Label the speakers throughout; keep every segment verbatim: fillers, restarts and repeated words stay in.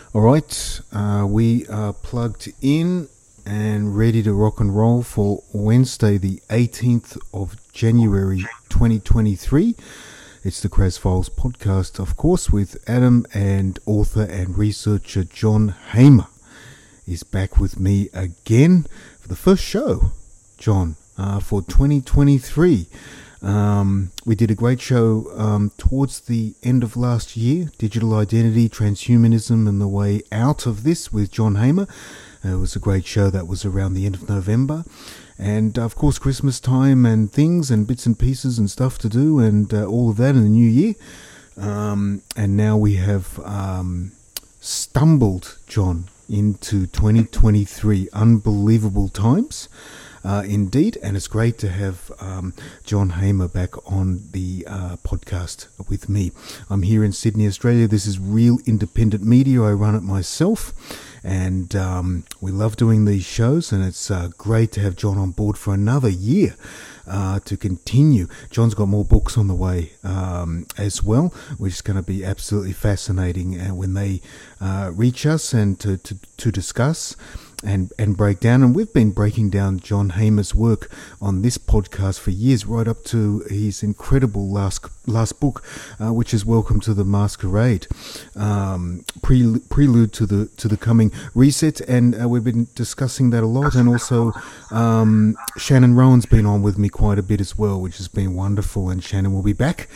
Speaker 1: All right, uh, we are plugged in and ready to rock and roll for Wednesday, the eighteenth of January, twenty twenty-three. It's the Kraz Files podcast, of course, with Adam, and author and researcher John Hamer is back with me again for the first show, John, uh, for twenty twenty-three. Um, we did a great show um, towards the end of last year, Digital Identity, Transhumanism and the Way Out of This with John Hamer. Uh, it was a great show that was around the end of November. And, of course, Christmas time and things and bits and pieces and stuff to do and uh, all of that in the new year. Um, and now we have um, stumbled, John, into twenty twenty-three. Unbelievable times. Uh, indeed, and it's great to have um, John Hamer back on the uh, podcast with me. I'm here in Sydney, Australia. This is Real Independent Media. I run it myself, and um, we love doing these shows, and it's uh, great to have John on board for another year uh, to continue. John's got more books on the way um, as well, which is going to be absolutely fascinating uh, when they uh, reach us and to, to, to discuss and and break down. And we've been breaking down John Hamer's work on this podcast for years, right up to his incredible last last book, uh, which is Welcome to the Masquerade, um, pre, prelude to the to the coming reset. And uh, we've been discussing that a lot. And also um, Shannon Rowan's been on with me quite a bit as well, which has been wonderful. And Shannon will be back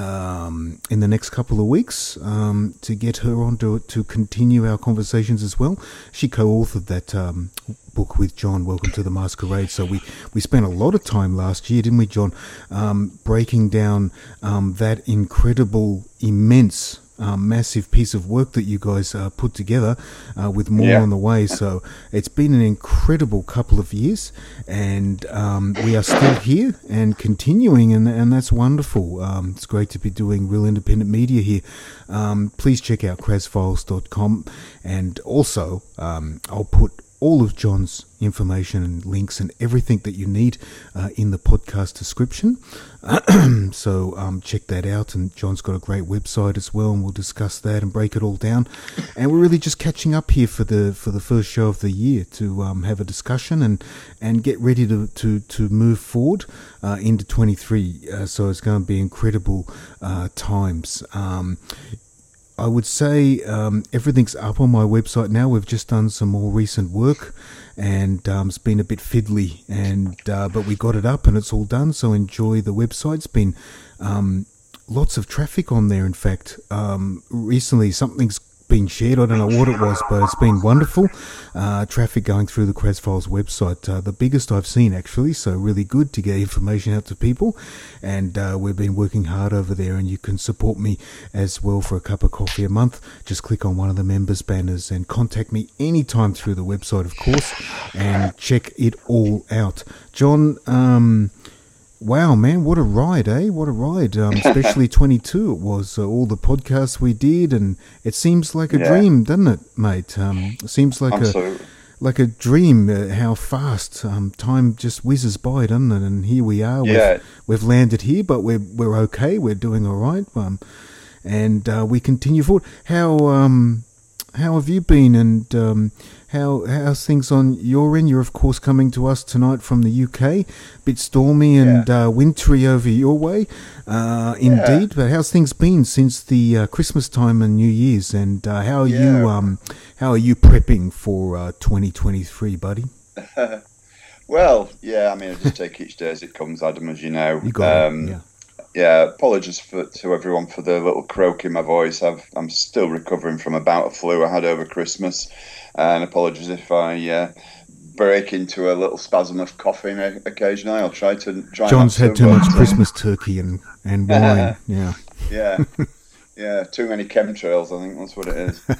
Speaker 1: um, in the next couple of weeks um, to get her on to, to continue our conversations as well. She co-authored that um, book with John, Welcome to the Masquerade. So we, we spent a lot of time last year, didn't we, John, um, breaking down um, that incredible, immense, um, massive piece of work that you guys uh, put together uh, with more yeah. on the way. So it's been an incredible couple of years, and um, we are still here and continuing, and, and that's wonderful. Um, it's great to be doing Real Independent Media here. Um, please check out kraz files dot com, and also um, I'll put all of John's information and links and everything that you need uh, in the podcast description. so um, check that out. And John's got a great website as well, and we'll discuss that and break it all down. And we're really just catching up here for the for the first show of the year to um, have a discussion and and get ready to to, to move forward uh, into twenty-three. Uh, so it's going to be incredible uh, times. Um, I would say um, everything's up on my website now. We've just done some more recent work, and um, it's been a bit fiddly, and uh, but we got it up and it's all done. So enjoy the website. It's been um, lots of traffic on there. In fact, um, recently something's been shared. I don't know what it was, but it's been wonderful. Uh, traffic going through the Kraz Files website, uh, the biggest I've seen actually. So really good to get information out to people, and uh, we've been working hard over there. And you can support me as well for a cup of coffee a month. Just click on one of the members banners and contact me anytime through the website, of course, and check it all out. John, um, wow, man, what a ride, eh? What a ride. Um, especially twenty-two it was, uh, all the podcasts we did, and it seems like a yeah. dream, doesn't it, mate? Um, it seems like Absolutely. a like a dream, uh, how fast um, time just whizzes by, doesn't it? And here we are.
Speaker 2: Yeah.
Speaker 1: We've, we've landed here, but we're we're okay. We're doing all right. Um, and uh, we continue forward. How um, how have you been, and um, how how's things on your end? You're, of course, coming to us tonight from the U K. A bit stormy and yeah. uh, wintry over your way, uh, indeed. Yeah. But how's things been since the uh, Christmas time and New Year's? And uh, how are yeah. you um, how are you prepping for uh, twenty twenty-three, buddy?
Speaker 2: Well, yeah, I mean, I just take each day as it comes, Adam, as you know.
Speaker 1: You got
Speaker 2: um,
Speaker 1: it, yeah.
Speaker 2: Yeah, apologies for, to everyone for the little croak in my voice. I've, I'm still recovering from a bout of flu I had over Christmas, and apologies if I uh, break into a little spasm of coughing occasionally. I'll try to try.
Speaker 1: John's had
Speaker 2: to,
Speaker 1: too
Speaker 2: but,
Speaker 1: much uh, Christmas turkey and, and wine. yeah,
Speaker 2: yeah, yeah. Too many chemtrails. I think that's what it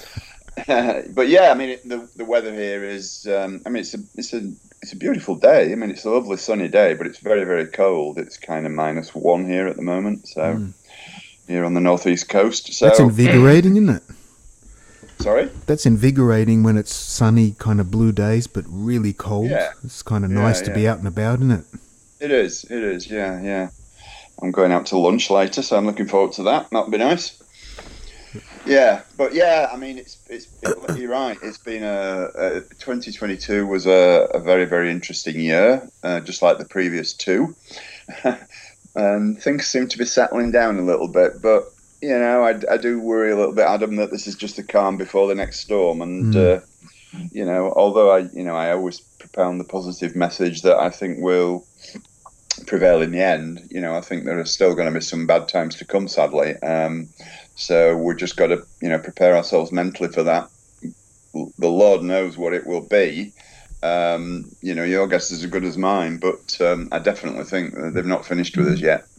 Speaker 2: is. But yeah, I mean, it, the the weather here is. Um, I mean, it's a it's a it's a beautiful day. I mean, it's a lovely sunny day, but it's very very cold. It's kind of minus one here at the moment. So mm. here on the northeast coast. So
Speaker 1: that's invigorating, isn't it?
Speaker 2: Sorry?
Speaker 1: That's invigorating when it's sunny, kind of blue days, but really cold.
Speaker 2: Yeah.
Speaker 1: It's kind of
Speaker 2: yeah,
Speaker 1: nice to
Speaker 2: yeah.
Speaker 1: be out and about, isn't it?
Speaker 2: It is, it is, yeah, yeah. I'm going out to lunch later, so I'm looking forward to that. That'll be nice. Yeah, but yeah, I mean, it's it's it, you're right. It's been a, a twenty twenty-two was a, a very very interesting year, uh, just like the previous two. And things seem to be settling down a little bit, but you know, I, I do worry a little bit, Adam, that this is just a calm before the next storm. And
Speaker 1: Mm.
Speaker 2: uh, you know, although I you know I always propound the positive message that I think will prevail in the end, you know, I think there are still going to be some bad times to come, sadly. Um, so we've just got to, you know, prepare ourselves mentally for that. The Lord knows what it will be. Um, you know, your guess is as good as mine, but um, I definitely think that they've not finished with us yet.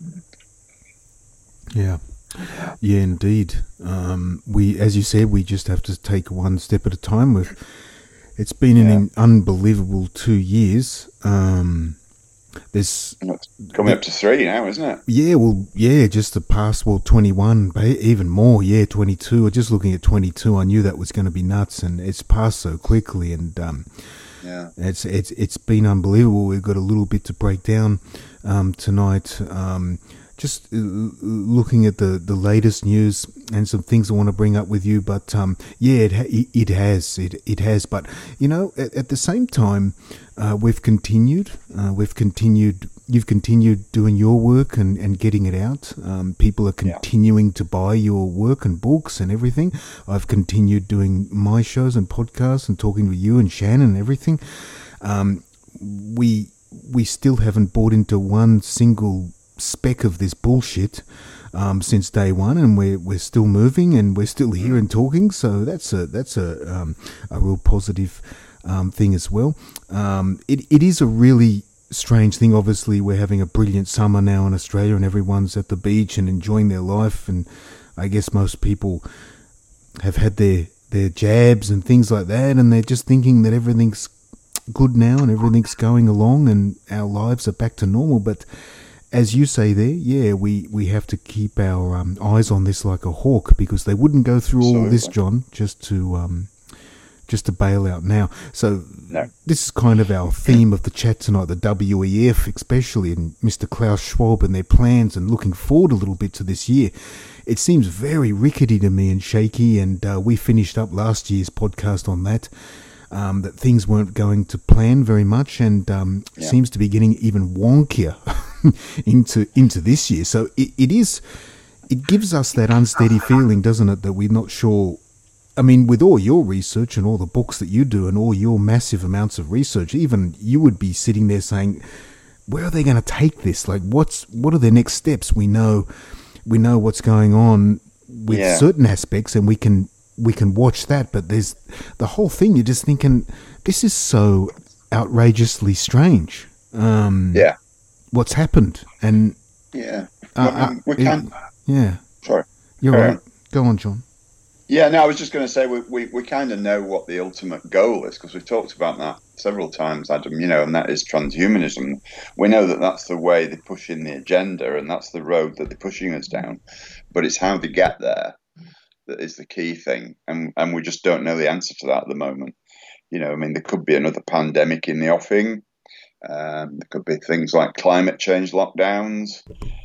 Speaker 1: Yeah. Yeah, indeed. Um, we, as you said, we just have to take one step at a time. With it's been
Speaker 2: Yeah.
Speaker 1: an unbelievable two years. Um, there's
Speaker 2: It's coming up to three now, isn't it?
Speaker 1: yeah, well, yeah, just the past well, twenty-one, but even more. Yeah, twenty-two. Just looking at twenty-two, I knew that was going to be nuts, and it's passed so quickly. And um,
Speaker 2: Yeah.
Speaker 1: It's it's it's been unbelievable. We've got a little bit to break down um, tonight. Um, just uh, looking at the, the latest news and some things I want to bring up with you. But um, yeah, it ha- it has it it has. But you know, at, at the same time, uh, we've continued. Uh, we've continued. You've continued doing your work and, and getting it out. Um, people are continuing yeah. to buy your work and books and everything. I've continued doing my shows and podcasts and talking to you and Shannon and everything. Um, we we still haven't bought into one single speck of this bullshit um, since day one, and we're we're still moving and we're still here and talking. So that's a that's a um, a real positive um, thing as well. Um, it it is a really strange thing. Obviously, we're having a brilliant summer now in Australia, and everyone's at the beach and enjoying their life. And I guess most people have had their their jabs and things like that, and they're just thinking that everything's good now and everything's going along and our lives are back to normal. But as you say there, yeah, we, we have to keep our um, eyes on this like a hawk, because they wouldn't go through all
Speaker 2: Absolutely.
Speaker 1: this, John, just to um, just to bail out now. So
Speaker 2: No.
Speaker 1: this is kind of our theme of the chat tonight, the W E F especially, and Mister Klaus Schwab and their plans, and looking forward a little bit to this year. It seems very rickety to me and shaky, and uh, we finished up last year's podcast on that. Um, that things weren't going to plan very much, and um,
Speaker 2: Yeah.
Speaker 1: seems to be getting even wonkier into into this year. So it, it is, it gives us that unsteady feeling, doesn't it, that we're not sure. I mean, with all your research and all the books that you do and all your massive amounts of research, even you would be sitting there saying, where are they going to take this? Like, what's what are their next steps? We know, we know what's going on with
Speaker 2: Yeah.
Speaker 1: certain aspects, and we can we can watch that. But there's the whole thing. You're just thinking, this is so outrageously strange. Um,
Speaker 2: Yeah.
Speaker 1: What's happened? And
Speaker 2: Yeah.
Speaker 1: uh,
Speaker 2: Well, we
Speaker 1: uh,
Speaker 2: can.
Speaker 1: yeah,
Speaker 2: Sorry.
Speaker 1: you're
Speaker 2: Carry
Speaker 1: right.
Speaker 2: on.
Speaker 1: Go on, John.
Speaker 2: Yeah, no, I was just going to say we, we, we kind of know what the ultimate goal is, because we've talked about that several times, Adam, you know, and that is transhumanism. We know that that's the way they push in the agenda, and that's the road that they're pushing us down. But it's how they get there that is the key thing. And, and we just don't know the answer to that at the moment. You know, I mean, there could be another pandemic in the offing. Um, there could be things like climate change lockdowns.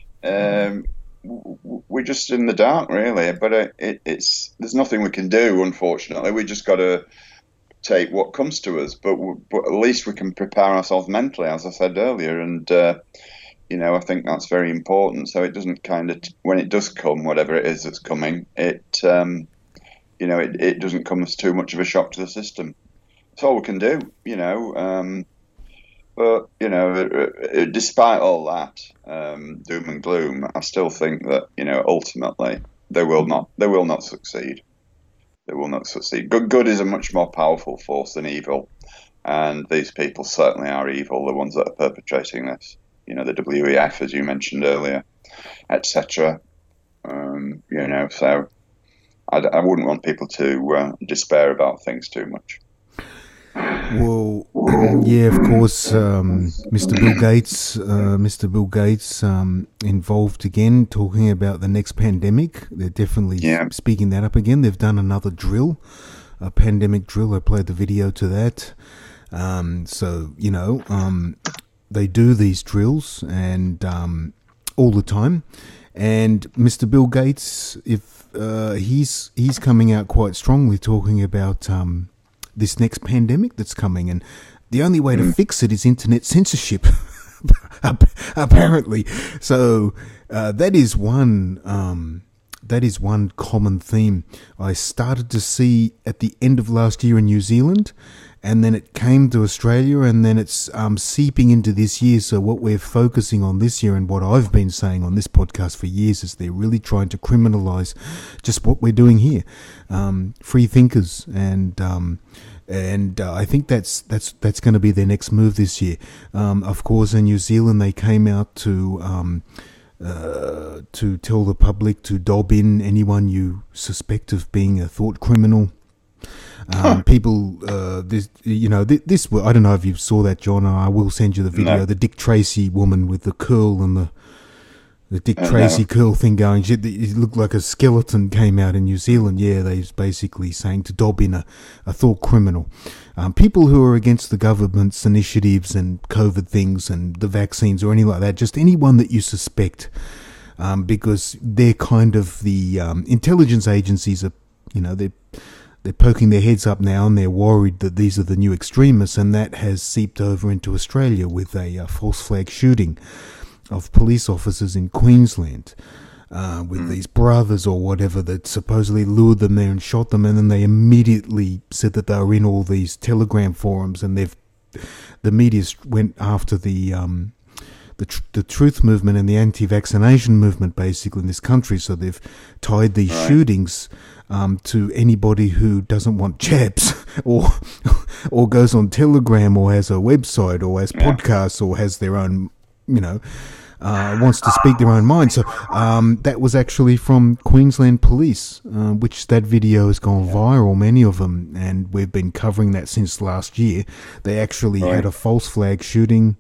Speaker 2: Um, we're just in the dark, really. But it, it, it's there's nothing we can do, unfortunately. We just got to take what comes to us. But, but at least we can prepare ourselves mentally, as I said earlier. And uh, you know, I think that's very important. So it doesn't kind of, when it does come, whatever it is that's coming, it um, you know, it, it doesn't come as too much of a shock to the system. That's all we can do, you know. Um, But, you know, despite all that um, doom and gloom, I still think that, you know, ultimately they will not they will not succeed. They will not succeed. Good, good is a much more powerful force than evil. And these people certainly are evil, the ones that are perpetrating this. You know, the W E F, as you mentioned earlier, et cetera. Um, you know, so I, I wouldn't want people to uh, despair about things too much.
Speaker 1: Well, yeah, of course, um, Mister Bill Gates, uh, Mister Bill Gates, um, involved again, talking about the next pandemic. They're definitely
Speaker 2: Yeah.
Speaker 1: speaking that up again. They've done another drill, a pandemic drill. I played the video to that. Um, so, you know, um, they do these drills and um, all the time. And Mister Bill Gates, if uh, he's he's coming out quite strongly, talking about um, this next pandemic that's coming, and the only way to fix it is internet censorship, apparently. So uh, that is one um, that is one common theme I started to see at the end of last year in New Zealand, and then it came to Australia, and then it's um, seeping into this year. So what we're focusing on this year, and what I've been saying on this podcast for years, is they're really trying to criminalise just what we're doing here, um, free thinkers, and um, and uh, I think that's that's that's going to be their next move this year. Um, of course, in New Zealand, they came out to um, uh, to tell the public to dob in anyone you suspect of being a thought criminal. Um, huh. People, uh, this, you know, this, this. I don't know if you saw that, John. I will send you the video. No. The Dick Tracy woman with the curl and the the Dick uh, Tracy no. curl thing going. She, it looked like a skeleton came out in New Zealand. Yeah, they was basically saying to dob in a, a thought criminal. Um, people who are against the government's initiatives and COVID things and the vaccines or anything like that, just anyone that you suspect, um, because they're kind of the um, intelligence agencies are, you know, they're. They're poking their heads up now, and they're worried that these are the new extremists, and that has seeped over into Australia with a uh, false flag shooting of police officers in Queensland uh, with mm. these brothers or whatever that supposedly lured them there and shot them, and then they immediately said that they were in all these Telegram forums, and they've the media went after the um, the tr- the truth movement and the anti-vaccination movement basically in this country, so they've tied these right. shootings Um, to anybody who doesn't want jabs or or goes on Telegram or has a website or has yeah. podcasts or has their own, you know, uh, wants to speak their own mind. So um, that was actually from Queensland Police, uh, which that video has gone yeah. viral, many of them, and we've been covering that since last year. They actually right. had a false flag shooting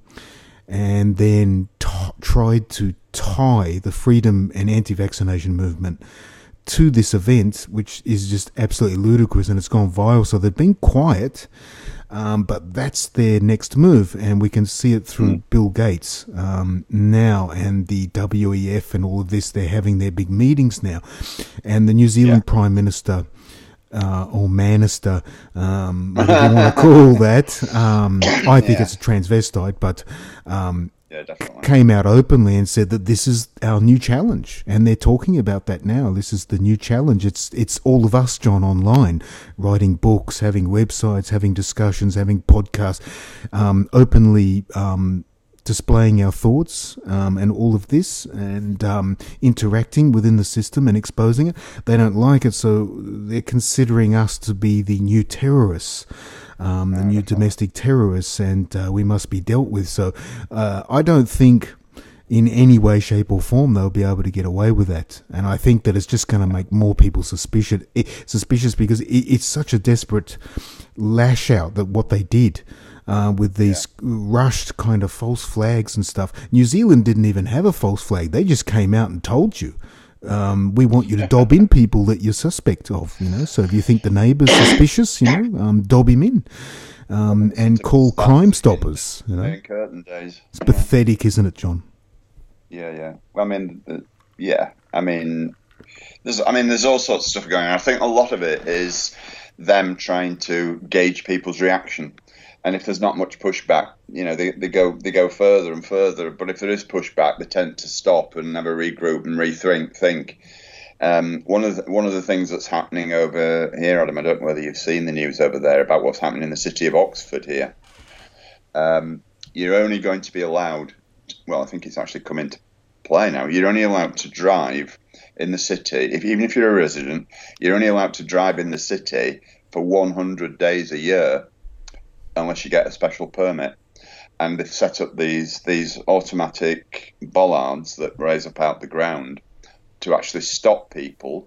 Speaker 1: and then t- tried to tie the freedom and anti-vaccination movement to this event, which is just absolutely ludicrous, and it's gone viral. So they've been quiet, um, but that's their next move, and we can see it through mm. Bill Gates um, now, and the W E F and all of this. They're having their big meetings now, and the New Zealand yeah. Prime Minister uh, or Manister, um, whatever you want to call that. Um, I think yeah. it's a transvestite, but um, Yeah, definitely. Came out openly and said that this is our new challenge, and they're talking about that now. This is the new challenge. It's it's all of us, John, online, writing books, having websites, having discussions, having podcasts, um, openly um, displaying our thoughts um, and all of this, and um, interacting within the system and exposing it. They don't like it, so they're considering us to be the new terrorists. Um, the new domestic terrorists, and uh, we must be dealt with. So uh, I don't think in any way, shape or form they'll be able to get away with that. And I think that it's just going to make more people suspicious, suspicious because it, it's such a desperate lash out that what they did uh, with these yeah. rushed kind of false flags and stuff. New Zealand didn't even have a false flag. They just came out and told you. Um, we want you to dob in people that you're suspect of, you know. So if you think the neighbour's suspicious, you know, um, dob him in, um, and call Crime Stoppers. You know,
Speaker 2: curtain days.
Speaker 1: It's pathetic, isn't it, John?
Speaker 2: Yeah, yeah. Well, I mean, uh, yeah. I mean, there's, I mean, there's all sorts of stuff going on. I think a lot of it is them trying to gauge people's reaction. And if there's not much pushback, you know, they, they go they go further and further. But if there is pushback, they tend to stop and have a regroup and rethink. Think. Um, one of the, one of the things that's happening over here, Adam, I don't know whether you've seen the news over there about what's happening in the city of Oxford here. Um, you're only going to be allowed, well, I think it's actually come into play now. You're only allowed to drive in the city, if, even if you're a resident, you're only allowed to drive in the city for one hundred days a year, unless you get a special permit. And they've set up these these automatic bollards that raise up out the ground to actually stop people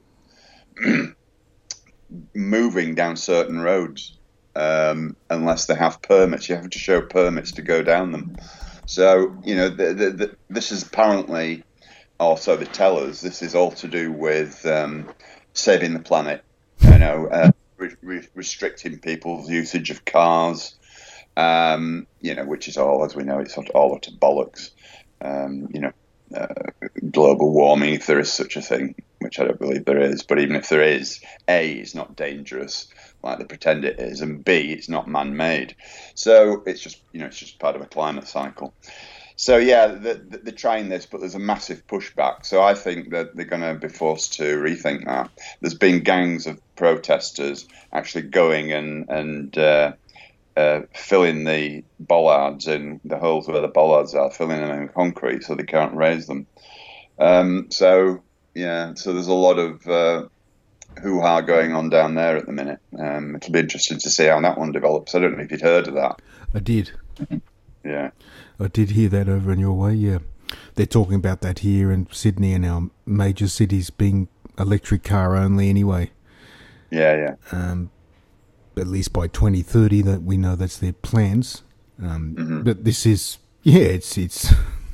Speaker 2: moving down certain roads um, unless they have permits. You have to show permits to go down them. So, you know, the, the, the, this is apparently, also they tell us, this is all to do with um, saving the planet, you know, uh, re- re- restricting people's usage of cars, um, you know, which is all, as we know, it's all utter bollocks. Um, you know, uh, global warming, if there is such a thing, which I don't believe there is. But even if there is, A, it's not dangerous like they pretend it is, and B, it's not man-made. So it's just, you know, it's just part of a climate cycle. So yeah, they're, they're trying this, but there's a massive pushback. So I think that they're going to be forced to rethink that. There's been gangs of protesters actually going and and uh, uh, filling the bollards in the holes where the bollards are, filling them in concrete so they can't raise them. Um, so yeah, so there's a lot of uh, hoo-ha going on down there at the minute. Um, it'll be interesting to see how that one develops. I don't know if you'd heard of that.
Speaker 1: I did.
Speaker 2: Yeah.
Speaker 1: I did hear that over in your way, yeah. They're talking about that here in Sydney and our major cities being electric car only anyway.
Speaker 2: Yeah, yeah.
Speaker 1: Um, at least by twenty thirty, that we know that's their plans. Um, mm-hmm. But this is, yeah, it's, it's,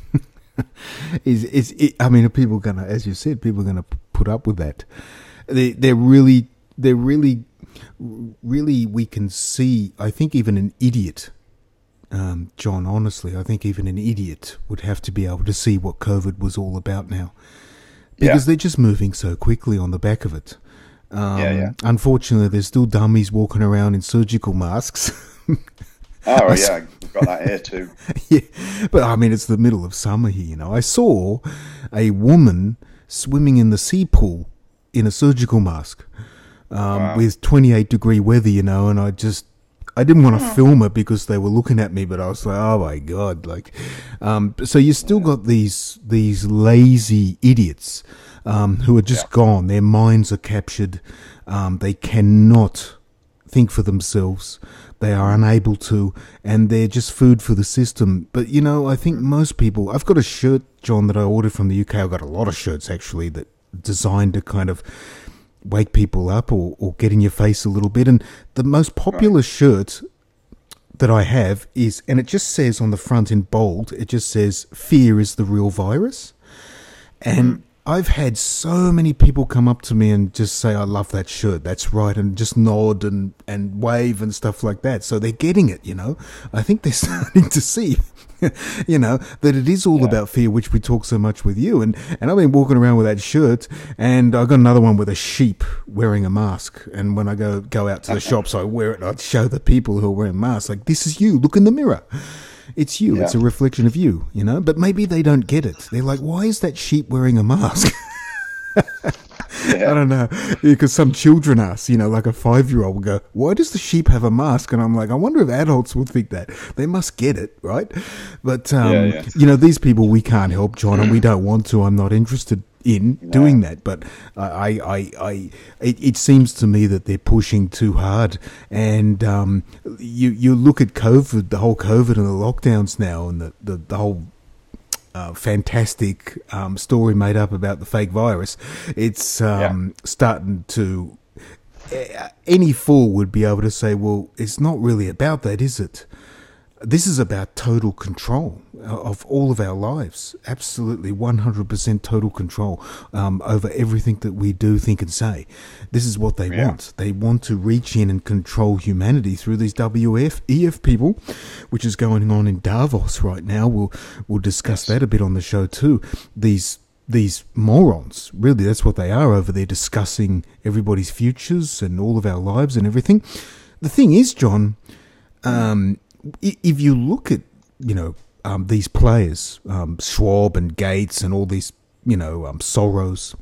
Speaker 1: it's, it's it, I mean, are people going to, as you said, people are going to put up with that? They, they're really, they're really, really, we can see, I think even an idiot, Um, John, honestly, I think even an idiot would have to be able to see what COVID was all about now, because yeah. they're just moving so quickly on the back of it. Um, yeah, yeah. Unfortunately, there's still dummies walking around in surgical masks.
Speaker 2: Oh, yeah, we've got that here too.
Speaker 1: Yeah, but I mean, it's the middle of summer here, you know. I saw a woman swimming in the sea pool in a surgical mask um, wow. with twenty-eight degree weather, you know, and I just... I didn't want to film it because they were looking at me, but I was like, oh my God. Like, um, so you still got these, these lazy idiots, um, who are just yeah. gone. Their minds are captured. Um, they cannot think for themselves. They are unable to, and they're just food for the system. But, you know, I think most people, I've got a shirt, John, that I ordered from the U K. I've got a lot of shirts actually that designed to kind of wake people up or, or get in your face a little bit. And the most popular right. shirt that I have is, and it just says on the front in bold, it just says, fear is the real virus. And mm. I've had so many people come up to me and just say, I love that shirt. That's right. And just nod and, and wave and stuff like that. So they're getting it, you know. I think they're starting to see, you know, that it is all yeah. about fear, which we talk so much with you. And, and I've been walking around with that shirt, and I got another one with a sheep wearing a mask. And when I go, go out to the shops, I wear it and I show the people who are wearing masks, like, this is you. Look in the mirror. It's you. Yeah. It's a reflection of you, you know. But maybe they don't get it. They're like, why is that sheep wearing a mask? Yeah. I don't know, because some children ask, you know, like a five-year-old will go, why does the sheep have a mask? And I'm like, I wonder if adults will think that. They must get it, right? But, um, yeah, yeah. you know, these people we can't help, John, and we don't want to. I'm not interested in no. doing that. But I, I, I, it, it seems to me that they're pushing too hard. And um, you, you look at COVID, the whole COVID and the lockdowns now, and the, the, the whole Uh, fantastic um, story made up about the fake virus. It's um, yeah. starting to... Uh, any fool would be able to say, well, it's not really about that, is it? This is about total control of all of our lives. Absolutely one hundred percent total control um, over everything that we do, think and say. This is what they yeah. want. They want to reach in and control humanity through these W F E F people, which is going on in Davos right now. We'll, we'll discuss yes. that a bit on the show too. These These morons, really, that's what they are over there, discussing everybody's futures and all of our lives and everything. The thing is, John... Um, if you look at, you know, um, these players, um, Schwab and Gates and all these, you know, um, Soros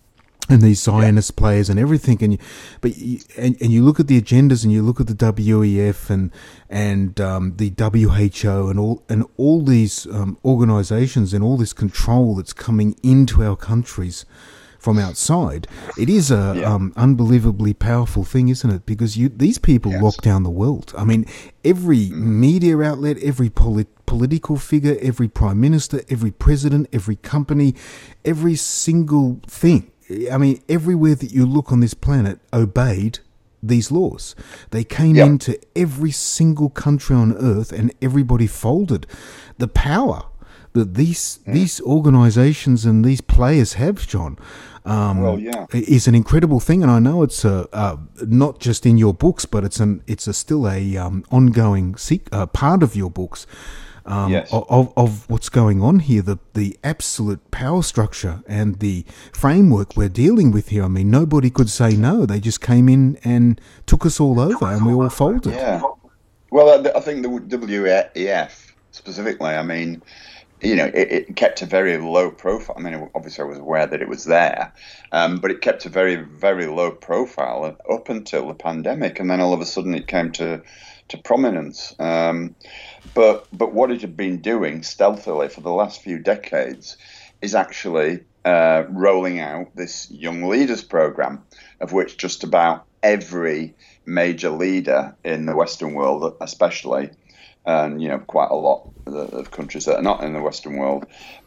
Speaker 1: and these Zionist yeah. players and everything, and you, but you, and, and you look at the agendas and you look at the W E F and and um, the W H O and all and all these um, organisations and all this control that's coming into our countries from outside, it is a yeah. um, unbelievably powerful thing, isn't it? Because you, these people yes. lock down the world. I mean, every mm. media outlet, every polit- political figure, every prime minister, every president, every company, every single thing. I mean, everywhere that you look on this planet obeyed these laws. They came yep. into every single country on earth, and everybody folded. The power that these mm. these organisations and these players have, John, um,
Speaker 2: well, yeah.
Speaker 1: is an incredible thing. And I know it's a, uh, not just in your books, but it's an it's a still a um, ongoing seek, uh, part of your books. um,
Speaker 2: Yes.
Speaker 1: of, of what's going on here, the, the absolute power structure and the framework we're dealing with here. I mean, nobody could say no. They just came in and took us all over and we all folded.
Speaker 2: Yeah. Well, I I think the W E F specifically, I mean, you know, it, it kept a very low profile. I mean, obviously I was aware that it was there, um, but it kept a very, very low profile up until the pandemic. And then all of a sudden it came to, to prominence. Um, but but what it had been doing stealthily for the last few decades is actually uh, rolling out this Young Leaders program, of which just about every major leader in the Western world, especially, and, you know, quite a lot of countries that are not in the Western world,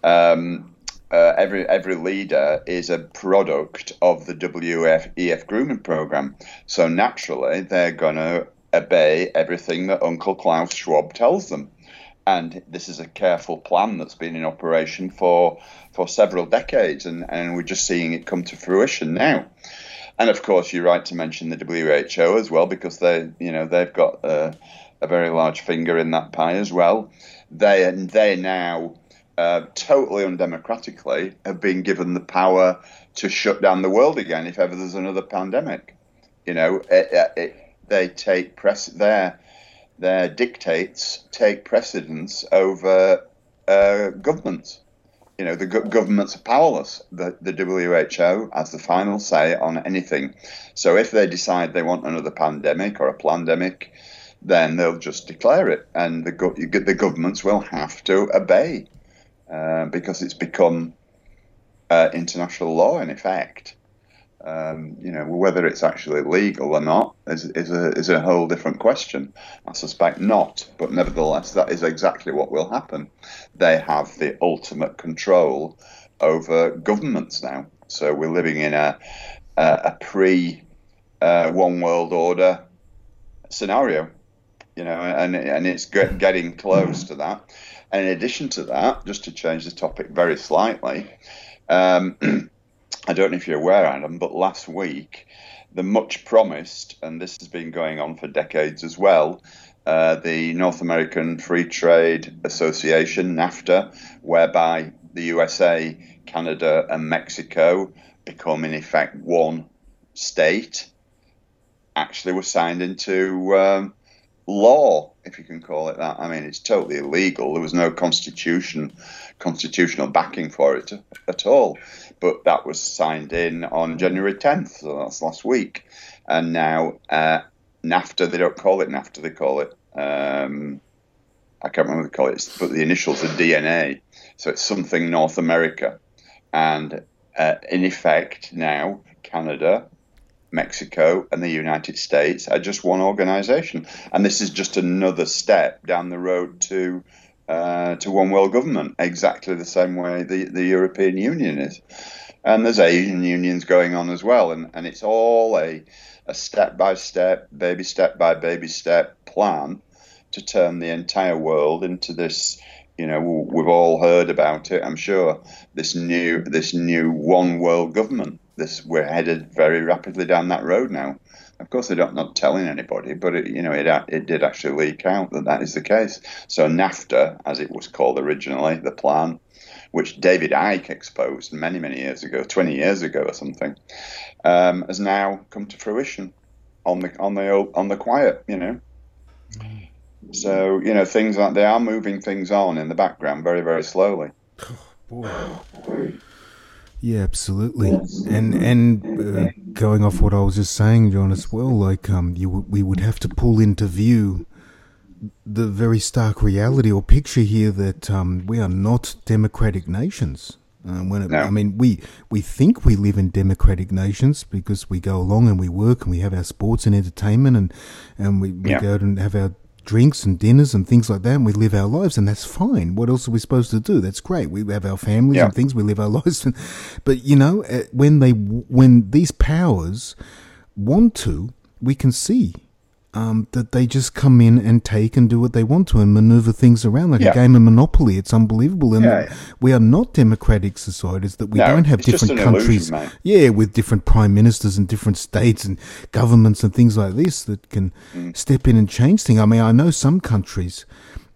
Speaker 2: um, uh, every every leader is a product of the W E F grooming program. So naturally, they're going to obey everything that Uncle Klaus Schwab tells them. And this is a careful plan that's been in operation for for several decades, and, and we're just seeing it come to fruition now. And of course, you're right to mention the W H O as well, because they, you know, they've got a, a very large finger in that pie as well. They and they now, uh, totally undemocratically, have been given the power to shut down the world again if ever there's another pandemic. You know, it, it, they take press their their dictates take precedence over uh, governments. You know, the go- governments are powerless. The, the W H O has the final say on anything. So if they decide they want another pandemic or a plandemic, then they'll just declare it, and the go- the governments will have to obey uh, because it's become uh, international law in effect. Um, you know, whether it's actually legal or not is, is a is a whole different question. I suspect not, but nevertheless, that is exactly what will happen. They have the ultimate control over governments now. So we're living in a a, a pre uh, one world order scenario, you know, and and it's get, getting close to that. And in addition to that, just to change the topic very slightly. Um, I don't know if you're aware, Adam, but last week, the much promised, and this has been going on for decades as well, uh, the North American Free Trade Association, NAFTA, whereby the U S A, Canada, and Mexico become, in effect, one state, actually was signed into um, law, if you can call it that. I mean, it's totally illegal. There was no constitution, constitutional backing for it at all. But that was signed in on January tenth, so that's last week. And now uh, NAFTA, they don't call it NAFTA, they call it, um, I can't remember what they call it, but the initials are D N A. So it's something North America. And uh, in effect now, Canada, Mexico, and the United States are just one organization. And this is just another step down the road to Uh, to one world government, exactly the same way the, the European Union is. And there's Asian unions going on as well. And, and it's all a, a step-by-step, baby step by baby step plan to turn the entire world into this, you know, we've all heard about it, I'm sure, this new this new one world government. This we're headed very rapidly down that road now. Of course, they're not, not telling anybody, but it, you know, it it did actually leak out that that is the case. So NAFTA, as it was called originally, the plan, which David Icke exposed many, many years ago, twenty years ago or something, um, has now come to fruition on the on the on the quiet, you know. So you know, things like they are moving things on in the background very, very slowly.
Speaker 1: Boy. Yeah, absolutely. And and uh, going off what I was just saying, John, as well, like um, you w- we would have to pull into view the very stark reality or picture here that um, we are not democratic nations. Uh, when it,
Speaker 2: No.
Speaker 1: I mean, we we think we live in democratic nations because we go along and we work and we have our sports and entertainment and and we, we
Speaker 2: Yeah.
Speaker 1: go out and have our drinks and dinners and things like that, and we live our lives, and that's fine. What else are we supposed to do? That's great. We have our families
Speaker 2: Yeah.
Speaker 1: and things. We live our lives, and, but you know, uh, when they when these powers want to, we can see um, that they just come in and take and do what they want to and maneuver things around like
Speaker 2: Yeah.
Speaker 1: a game of Monopoly. It's unbelievable, and
Speaker 2: Yeah.
Speaker 1: we are not democratic societies. That we
Speaker 2: No,
Speaker 1: don't have
Speaker 2: it's just
Speaker 1: different
Speaker 2: an
Speaker 1: countries,
Speaker 2: illusion, mate.
Speaker 1: yeah, with different prime ministers and different states and governments and things like this that can
Speaker 2: Mm.
Speaker 1: step in and change things. I mean, I know some countries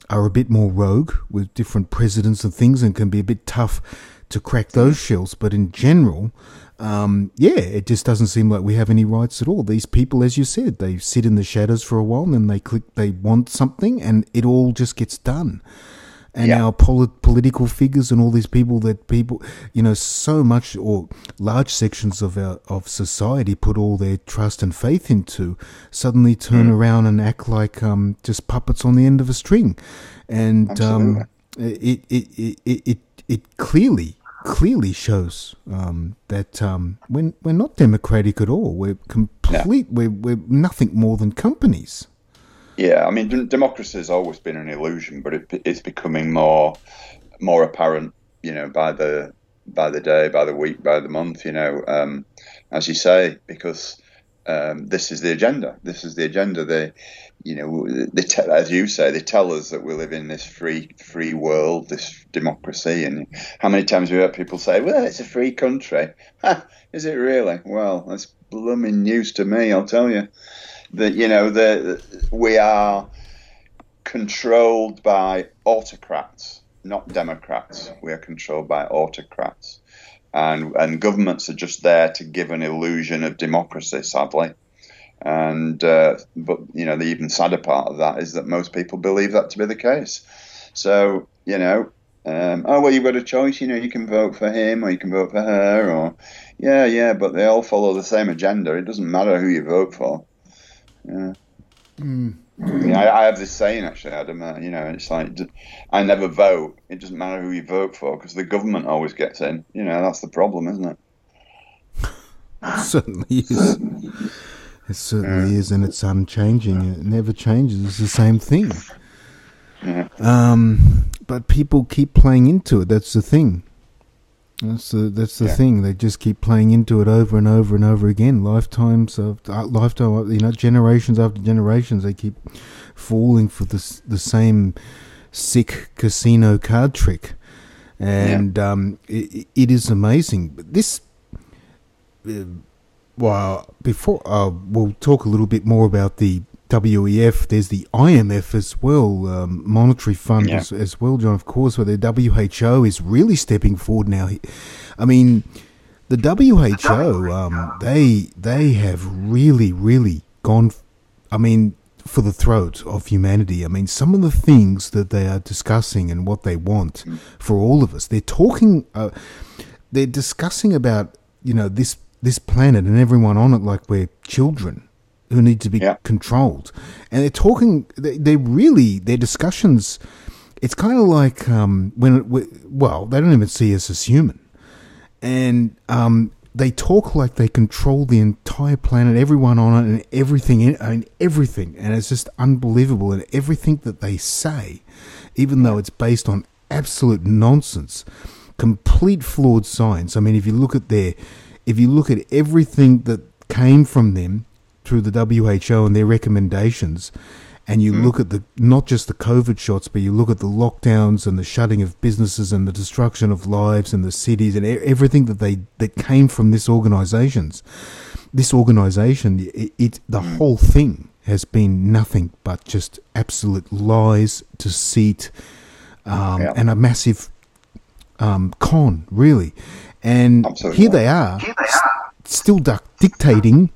Speaker 1: are a bit more rogue with different presidents and things, and can be a bit tough to crack those shells. But in general, um, yeah, it just doesn't seem like we have any rights at all. These people, as you said, they sit in the shadows for a while, and then they click, they want something, and it all just gets done. And yeah. our polit- political figures and all these people that people, you know, so much or large sections of our of society put all their trust and faith into, suddenly turn mm. around and act like um, just puppets on the end of a string, and um, it, it it it it it clearly clearly shows um, that um, we're we're not democratic at all. We're complete. Yeah. We're we're nothing more than companies.
Speaker 2: Yeah, I mean, d- democracy has always been an illusion, but it, it's becoming more more apparent, you know, by the by the day, by the week, by the month, you know, um, as you say, because um, this is the agenda. This is the agenda. They, you know, they te- as you say, they tell us that we live in this free free world, this democracy. And how many times have we heard people say, well, it's a free country. Ha, is it really? Well, that's blooming news to me, I'll tell you. That, you know, the, we are controlled by autocrats, not democrats. We are controlled by autocrats, and and governments are just there to give an illusion of democracy, sadly. And uh, but you know, the even sadder part of that is that most people believe that to be the case. So you know, um, oh well, you've got a choice. You know, you can vote for him or you can vote for her, or yeah, yeah, but they all follow the same agenda. It doesn't matter who you vote for. Yeah. Mm. Yeah, I, I have this saying actually, Adam. Uh, you know, it's like I never vote. It doesn't matter who you vote for because the government always gets in. You know, that's the problem, isn't it?
Speaker 1: It certainly is. It certainly yeah. is, and it's unchanging. It never changes. It's the same thing. Yeah. Um, but people keep playing into it. That's the thing. That's the that's the yeah. thing. They just keep playing into it over and over and over again. Lifetimes of uh, lifetime, you know, generations after generations. They keep falling for this the same sick casino card trick, and yeah. um, it, it is amazing. But this, uh, well, before uh, we'll talk a little bit more about the W E F. There's the I M F as well, um, Monetary Fund yeah. as, as well, John, of course, where the W H O is really stepping forward now. I mean, the W H O, um, they they have really, really gone, I mean, for the throat of humanity. I mean, some of the things that they are discussing and what they want for all of us, they're talking, uh, they're discussing about, you know, this, this planet and everyone on it like we're children who need to be yeah. controlled. And they're talking, they, they really, their discussions, it's kind of like um, when, we, well, they don't even see us as human. And um, they talk like they control the entire planet, everyone on it, and everything, in, I mean, everything. And it's just unbelievable. And everything that they say, even though it's based on absolute nonsense, complete flawed science. I mean, if you look at their, if you look at everything that came from them, through the W H O and their recommendations, and you mm. look at the not just the COVID shots, but you look at the lockdowns and the shutting of businesses and the destruction of lives and the cities and everything that they that came from this organizations, this organization, it, it the mm. whole thing has been nothing but just absolute lies, deceit, um, yeah. and a massive um, con, really. And Absolutely. here they are, here they are. St- still duck- dictating.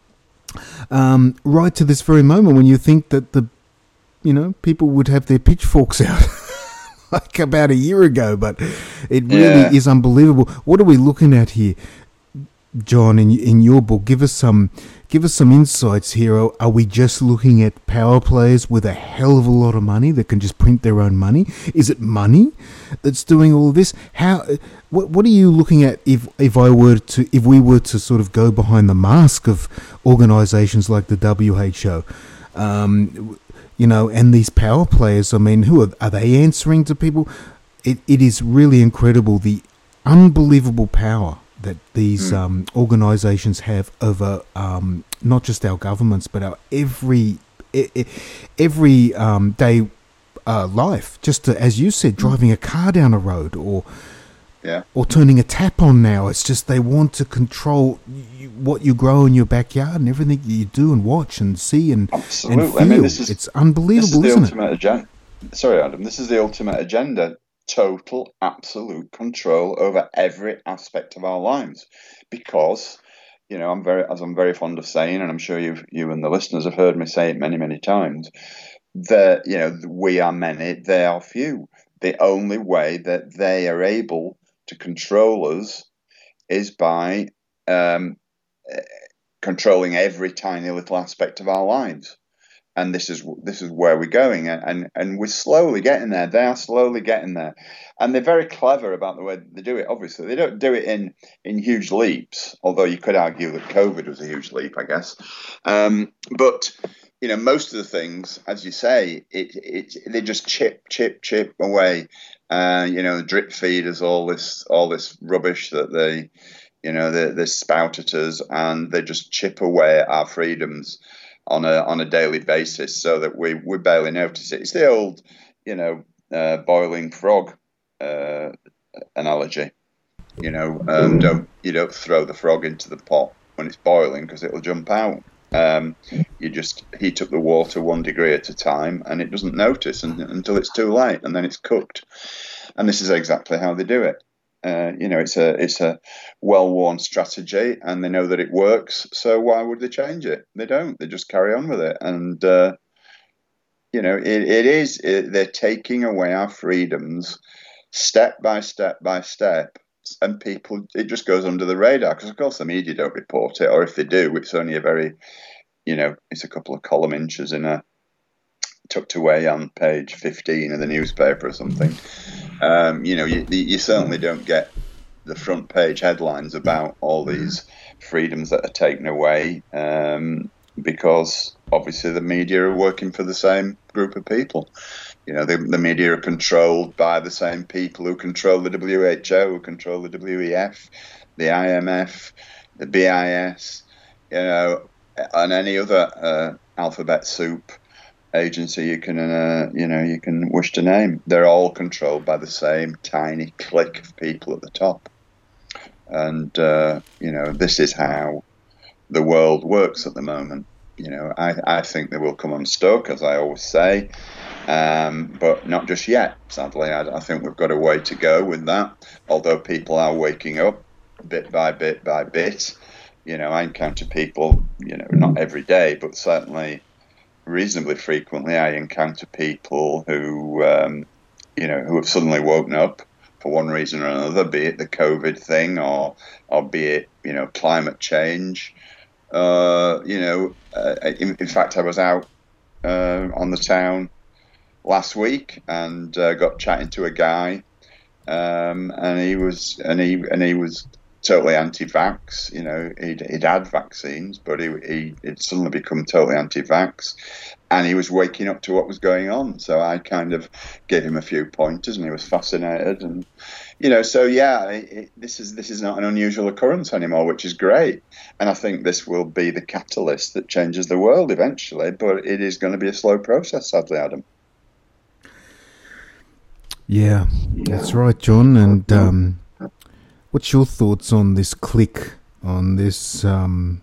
Speaker 1: Um, right to this very moment when you think that the, you know, people would have their pitchforks out like about a year ago, but it really yeah. is unbelievable. What are we looking at here, John, in in your book? Give us some, give us some insights here. Are, are we just looking at power players with a hell of a lot of money that can just print their own money? Is it money that's doing all of this? How? What What are you looking at if if I were to if we were to sort of go behind the mask of organisations like the W H O, um, you know, and these power players? I mean, who are are they answering to people? It It is really incredible the unbelievable power that these mm. um, organisations have over um, not just our governments but our every every um, day uh, life. Just to, as you said, driving a car down a road or. Yeah. Or turning a tap on now. It's just they want to control you, what you grow in your backyard and everything you do and watch and see and,
Speaker 2: Absolutely.
Speaker 1: and feel.
Speaker 2: I mean, this is,
Speaker 1: it's unbelievable,
Speaker 2: this is the
Speaker 1: isn't
Speaker 2: ultimate
Speaker 1: it?
Speaker 2: Agenda. sorry, Adam, this is the ultimate agenda. Total, absolute control over every aspect of our lives. Because, you know, I'm very, as I'm very fond of saying, and I'm sure you've, you and the listeners have heard me say it many, many times, that, you know, we are many, they are few. The only way that they are able to control us is by um, controlling every tiny little aspect of our lives. And this is this is where we're going, and and we're slowly getting there. They are slowly getting there, and they're very clever about the way they do it. Obviously, they don't do it in in huge leaps. Although you could argue that COVID was a huge leap, I guess. Um, but you know, most of the things, as you say, it it they just chip chip chip away. Uh, you know, drip feeders, all this all this rubbish that they, you know, they they spout at us, and they just chip away at our freedoms on a on a daily basis, so that we, we barely notice it. It's the old, you know, uh, boiling frog uh, analogy. You know, um, don't you don't throw the frog into the pot when it's boiling because it'll jump out. Um, you just heat up the water one degree at a time, and it doesn't notice and, until it's too late, and then it's cooked. And this is exactly how they do it. Uh, you know, it's a it's a well-worn strategy, and they know that it works. So why would they change it? They don't. They just carry on with it. And uh, you know, it, it is it, they're taking away our freedoms step by step by step, and people it just goes under the radar because, of course, the media don't report it, or if they do, it's only a very, you know, it's a couple of column inches in a tucked away on page fifteen of the newspaper or something. Um, you know, you, you certainly don't get the front page headlines about all these freedoms that are taken away um, because obviously the media are working for the same group of people. You know, the, the media are controlled by the same people who control the W H O, who control the W E F, the I M F, the B I S, you know, and any other uh, alphabet soup agency you can uh, you know you can wish to name. They're all controlled by the same tiny clique of people at the top, and uh, you know this is how the world works at the moment. You know, I, I think they will come unstuck, as I always say, um, but not just yet. Sadly, I, I think we've got a way to go with that. Although people are waking up bit by bit by bit. You know, I encounter people, you know, not every day, but certainly reasonably frequently, I encounter people who, um, you know, who have suddenly woken up for one reason or another, be it the COVID thing or, or be it, you know, climate change. Uh, you know, uh, in, in fact, I was out uh, on the town last week and uh, got chatting to a guy, um, and he was and he and he was totally anti-vax. You know, he'd, he'd had vaccines, but he, he he'd suddenly become totally anti-vax, and he was waking up to what was going on. So I kind of gave him a few pointers, and he was fascinated. And you know, so yeah, it, this is this is not an unusual occurrence anymore, which is great. And I think this will be the catalyst that changes the world eventually. But it is going to be a slow process, sadly, Adam.
Speaker 1: Yeah, that's right, John. And um, what's your thoughts on this clique, on this um,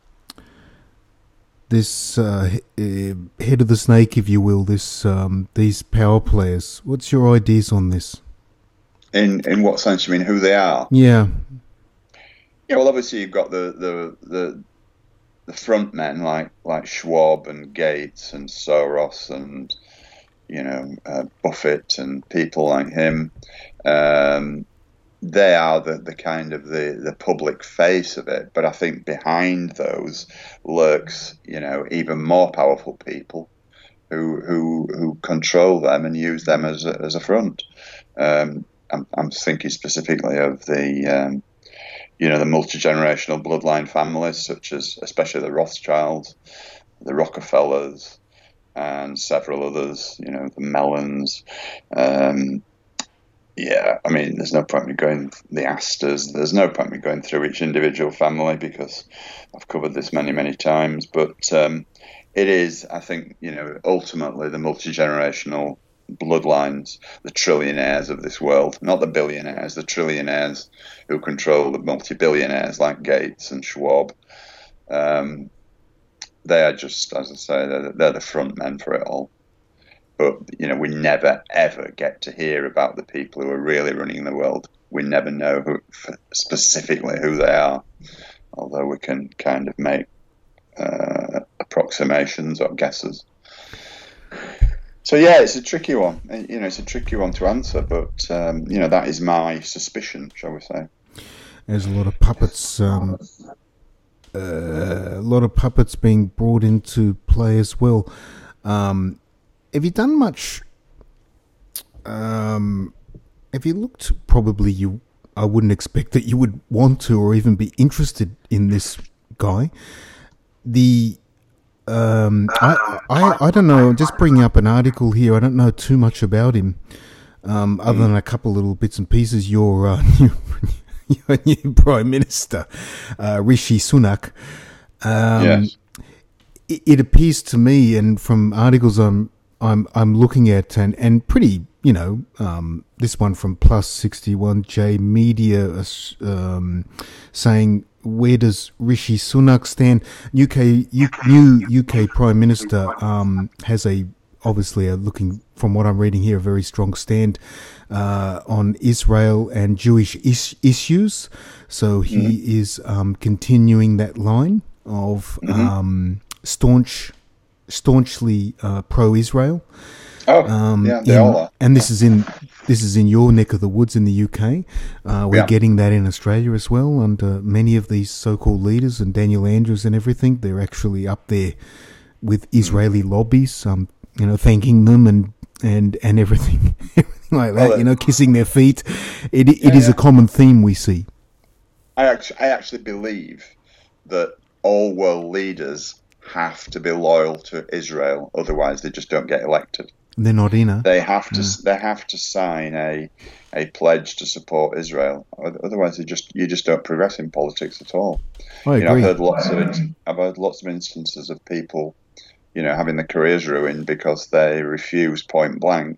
Speaker 1: this uh, head of the snake, if you will, this um, these power players? What's your ideas on this?
Speaker 2: In in what sense? You mean who they are?
Speaker 1: Yeah.
Speaker 2: Yeah. Well, obviously you've got the the the, the front men like like Schwab and Gates and Soros and you know uh, Buffett and people like him. Um, they are the, the kind of the, the public face of it, but I think behind those lurks, you know, even more powerful people who who who control them and use them as a, as a front. Um, I'm, I'm thinking specifically of the, um, you know, the multi-generational bloodline families, such as especially the Rothschilds, the Rockefellers, and several others. You know, the Mellons. Um, Yeah, I mean, there's no point me going the Astors. There's no point me going through each individual family because I've covered this many, many times. But um, it is, I think, you know, ultimately the multi-generational bloodlines, the trillionaires of this world, not the billionaires, the trillionaires who control the multi-billionaires like Gates and Schwab. Um, they are just, as I say, they're, they're the front men for it all. but you know, we never ever get to hear about the people who are really running the world. We never know who, specifically who they are, although we can kind of make uh, approximations or guesses. So yeah, it's a tricky one. You know, it's a tricky one to answer, but um, you know, that is my suspicion, shall we say?
Speaker 1: There's a lot of puppets, um, uh, a lot of puppets being brought into play as well. Um, have you done much? Um, have you looked? Probably you. I wouldn't expect that you would want to, or even be interested in this guy. The um, I, I I don't know. Just bringing up an article here. I don't know too much about him, um, other than a couple little bits and pieces. Your uh, new, your new Prime Minister, uh, Rishi Sunak. Um,
Speaker 2: yes.
Speaker 1: It, it appears to me, and from articles I'm I'm I'm looking at, and, and pretty, you know, um, this one from Plus sixty-one J Media, um, saying, where does Rishi Sunak stand? U K U, new U K Prime Minister um, has a obviously a looking from what I'm reading here a very strong stand uh, on Israel and Jewish is- issues. So he mm-hmm. is um, continuing that line of mm-hmm. um, staunch, staunchly uh, pro-Israel.
Speaker 2: Oh, um, yeah, they
Speaker 1: in,
Speaker 2: all are.
Speaker 1: And this is in this is in your neck of the woods in the U K. Uh, we're yeah. getting that in Australia as well. And uh, many of these so-called leaders and Daniel Andrews and everything, they're actually up there with Israeli lobbies, um, you know, thanking them and and and everything, everything like that. Well, you know, kissing their feet. It it yeah, is yeah. a common theme we see.
Speaker 2: I actually I actually believe that all world leaders have to be loyal to Israel, otherwise they just don't get elected.
Speaker 1: They're not in it.
Speaker 2: They have to.
Speaker 1: Mm.
Speaker 2: They have to sign a a pledge to support Israel. Otherwise, they just you just don't progress in politics at all.
Speaker 1: I
Speaker 2: you
Speaker 1: agree.
Speaker 2: Know, I've heard lots of I've heard lots of instances of people, you know, having their careers ruined because they refuse point blank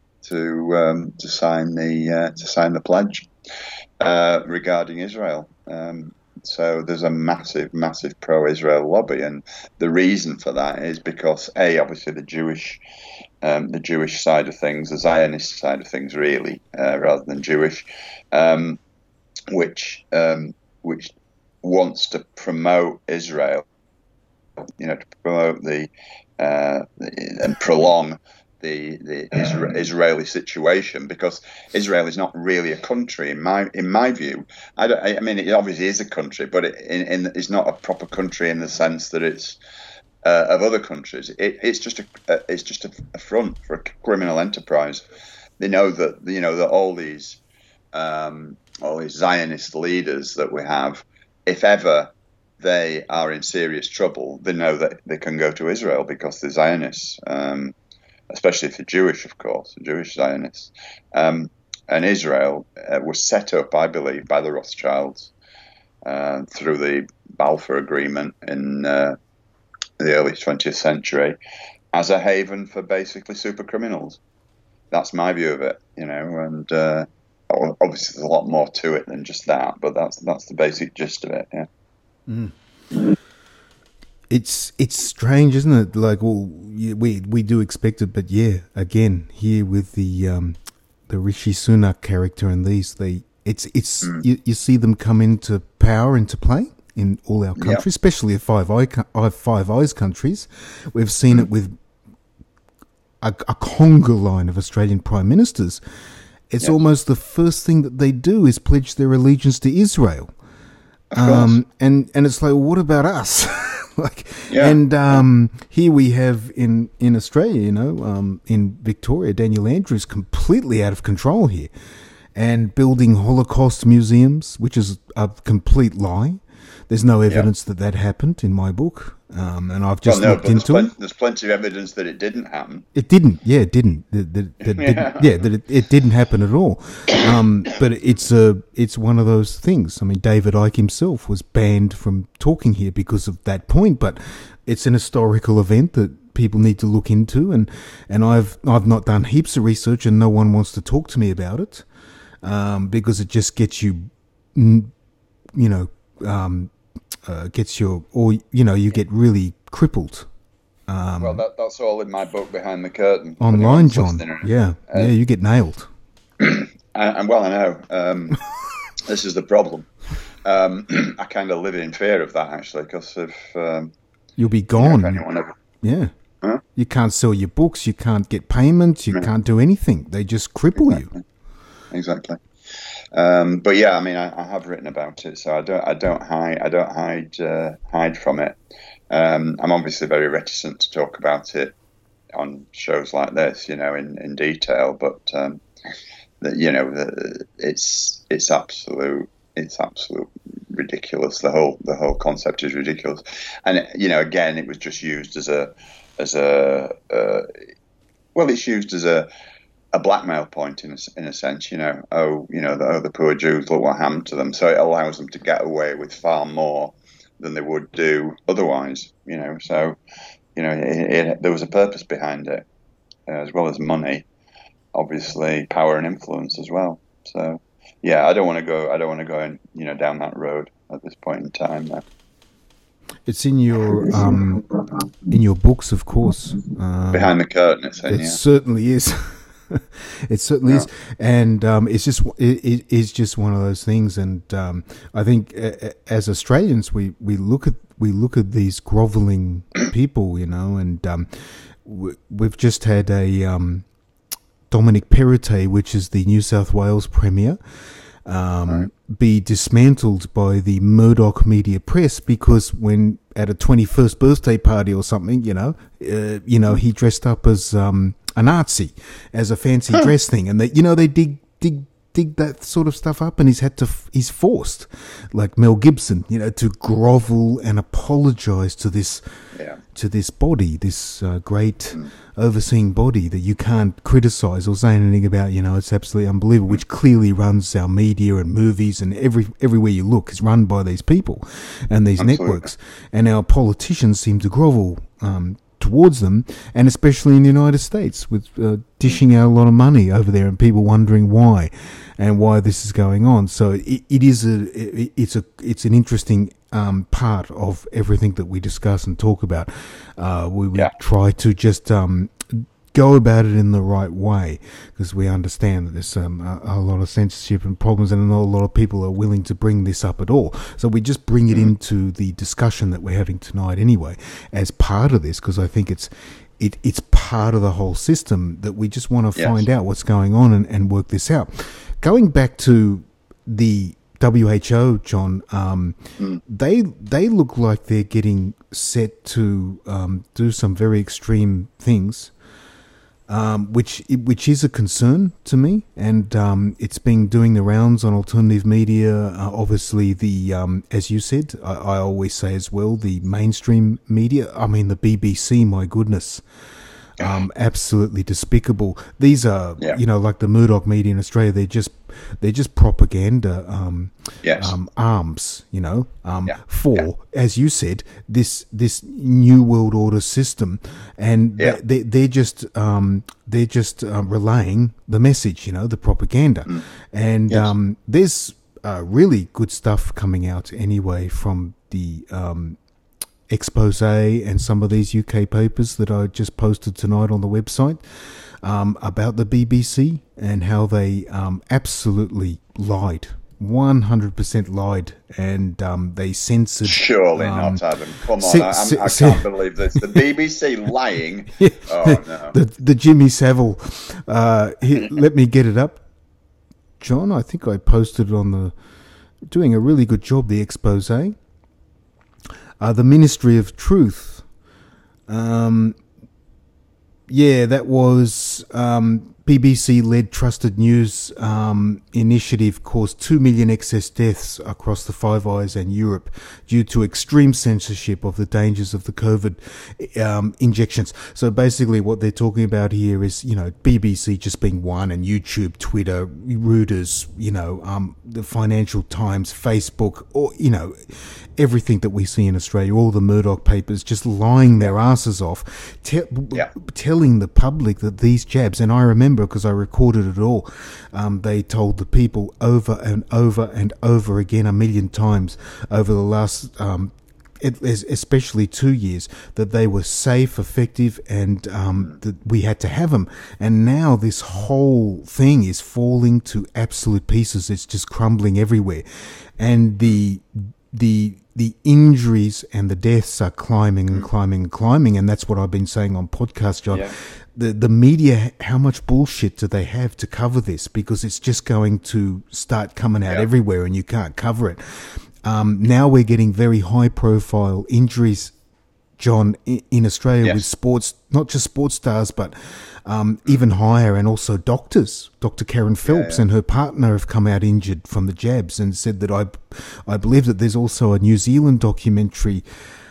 Speaker 2: to um, to sign the uh, to sign the pledge uh, regarding Israel. Um, so there's a massive, massive pro-Israel lobby, and the reason for that is because a obviously the Jewish. Um, the Jewish side of things, the Zionist side of things, really, uh, rather than Jewish, um, which um, which wants to promote Israel, you know, to promote the, uh, the and prolong the the Isra- Israeli situation, because Israel is not really a country in my in my view. I, don't, I mean, it obviously is a country, but it in, in, it's not a proper country in the sense that it's. Uh, of other countries, it, it's just a uh, it's just a, a front for a criminal enterprise. They know that you know that all these um, all these Zionist leaders that we have, if ever they are in serious trouble, they know that they can go to Israel because they're Zionists, um, especially if they're Jewish, of course, Jewish Zionists. Um, and Israel uh, was set up, I believe, by the Rothschilds uh, through the Balfour Agreement in. Uh, the early twentieth century as a haven for basically super criminals. That's my view of it, you know, and uh, obviously there's a lot more to it than just that, but that's that's the basic gist of it, yeah.
Speaker 1: Mm. It's it's strange, isn't it? Like, well, we we do expect it, but yeah, again, here with the um, the Rishi Sunak character and these, they it's it's mm. you, you see them come into power, into play. In all our countries, yep. especially the Five, Eye, Five Eyes countries. We've seen mm. it with a, a conga line of Australian prime ministers. It's yep. almost the first thing that they do is pledge their allegiance to Israel. Um, and, and it's like, well, what about us? like, yeah. And um, yeah. here we have in, in Australia, you know, um, in Victoria, Daniel Andrews completely out of control here and building Holocaust museums, which is a complete lie. There's no evidence yeah. that that happened in my book, um, and I've just well, no, looked into
Speaker 2: plenty,
Speaker 1: it.
Speaker 2: There's plenty of evidence that it didn't happen.
Speaker 1: It didn't, yeah, it didn't. That, that, that yeah. Didn't, yeah, that it, it didn't happen at all. Um, but it's a, it's one of those things. I mean, David Icke himself was banned from talking here because of that point. But it's an historical event that people need to look into, and, and I've I've not done heaps of research, and no one wants to talk to me about it um, because it just gets you, you know. Um, Uh, gets your, or you know, you get really crippled Um,
Speaker 2: well, that, that's all in my book, Behind the Curtain.
Speaker 1: Online, John. Yeah, uh, yeah, you get nailed.
Speaker 2: and, and well, I know. Um, this is the problem. Um, I kind of live in fear of that, actually, because if um,
Speaker 1: you'll be gone.
Speaker 2: You know, if anyone ever,
Speaker 1: yeah.
Speaker 2: Huh?
Speaker 1: You can't sell your books. You can't get payments. You yeah. can't do anything. They just cripple
Speaker 2: exactly.
Speaker 1: you.
Speaker 2: Exactly. Um, but yeah, I mean, I, I have written about it, so I don't, I don't hide, I don't hide, uh, hide from it. Um, I'm obviously very reticent to talk about it on shows like this, you know, in, in detail. But um, the, you know, the, it's it's absolute, it's absolute ridiculous. The whole the whole concept is ridiculous, and you know, again, it was just used as a as a uh, well, it's used as a a blackmail point in a, in a sense, you know. Oh, you know, the, oh, the poor Jews, look what happened to them. So it allows them to get away with far more than they would do otherwise, you know. So, you know, it, it, there was a purpose behind it, uh, as well as money, obviously, power and influence as well. So, yeah, I don't want to go. I don't want to go, in, you know, down that road at this point in time. Though.
Speaker 1: It's in your um, in your books, of course. Um,
Speaker 2: Behind the Curtain, it's in,
Speaker 1: it
Speaker 2: yeah.
Speaker 1: certainly is. It certainly
Speaker 2: yeah.
Speaker 1: is, and um, it's just it, it is just one of those things. And um, I think uh, as Australians, we, we look at we look at these grovelling people, you know, and um, we, we've just had a um, Dominic Perrottet, which is the New South Wales Premier, um, right. be dismantled by the Murdoch media press because when at a twenty-first birthday party or something, you know, uh, you know, he dressed up as um, a Nazi, as a fancy huh. dress thing, and they, you know, they dig dig dig that sort of stuff up, and he's had to he's forced, like Mel Gibson, you know, to grovel and apologize to this
Speaker 2: yeah.
Speaker 1: to this body, this uh, great mm. overseeing body that you can't criticize or say anything about. You know, it's absolutely unbelievable, which clearly runs our media and movies and every everywhere you look is run by these people and these absolutely. networks, and our politicians seem to grovel um, towards them, and especially in the United States, with uh, dishing out a lot of money over there, and people wondering why and why this is going on. So it, it is a it, it's a it's an interesting um, part of everything that we discuss and talk about. Uh, we, we
Speaker 2: yeah.
Speaker 1: try to just um, go about it in the right way, because we understand that there's um, a, a lot of censorship and problems, and not a lot of people are willing to bring this up at all. So we just bring it mm-hmm. into the discussion that we're having tonight anyway, as part of this, because I think it's it, it's part of the whole system that we just want to yes. find out what's going on and, and work this out. Going back to the W H O, John, um, mm. they they look like they're getting set to um, do some very extreme things. Um, which which is a concern to me, and um, it's been doing the rounds on alternative media. Uh, obviously, the um, as you said, I, I always say as well, the mainstream media. I mean, the B B C. My goodness, um, absolutely despicable. These are, yeah. you know, like the Murdoch media in Australia. They're just they're just propaganda um,
Speaker 2: yes.
Speaker 1: um, arms, you know, um,
Speaker 2: yeah.
Speaker 1: for,
Speaker 2: yeah.
Speaker 1: as you said, this this new world order system, and
Speaker 2: yeah.
Speaker 1: they, they're just um, they're just uh, relaying the message, you know, the propaganda,
Speaker 2: mm.
Speaker 1: and
Speaker 2: yes.
Speaker 1: um, there's uh, really good stuff coming out anyway from the um, expose and some of these U K papers that I just posted tonight on the website. Um, about the B B C and how they um, absolutely lied, one hundred percent lied, and um, they censored.
Speaker 2: Surely
Speaker 1: um,
Speaker 2: not, Adam. Come on,
Speaker 1: c-
Speaker 2: I,
Speaker 1: c-
Speaker 2: I
Speaker 1: c-
Speaker 2: can't believe this. The B B C lying.
Speaker 1: Yeah,
Speaker 2: oh, no.
Speaker 1: The, the Jimmy Savile. Uh, he, let me get it up. John, I think I posted it on the, doing a really good job, the expose. Uh, the Ministry of Truth. Um, Yeah, that was um, B B C-led trusted news um, initiative caused two million excess deaths across the Five Eyes and Europe due to extreme censorship of the dangers of the COVID um, injections. So basically what they're talking about here is, you know, B B C just being one, and YouTube, Twitter, Reuters, you know, um, the Financial Times, Facebook, or, you know, everything that we see in Australia, all the Murdoch papers just lying their asses off, te-
Speaker 2: yeah.
Speaker 1: telling the public that these jabs, and I remember because I recorded it all, um, they told the people over and over and over again a million times over the last um, it, especially two years, that they were safe, effective, and um, that we had to have them. And now this whole thing is falling to absolute pieces. It's just crumbling everywhere, and the the the injuries and the deaths are climbing and climbing and climbing. And that's what I've been saying on podcast, John.
Speaker 2: Yeah.
Speaker 1: The the media, how much bullshit do they have to cover this? Because it's just going to start coming out
Speaker 2: Yeah.
Speaker 1: everywhere, and you can't cover it. Um, now we're getting very high profile injuries, John, in, in Australia
Speaker 2: Yes.
Speaker 1: with sports, not just sports stars, but um, even higher, and also doctors. Doctor Karen Phelps
Speaker 2: yeah.
Speaker 1: and her partner have come out injured from the jabs, and said that I, I believe that there's also a New Zealand documentary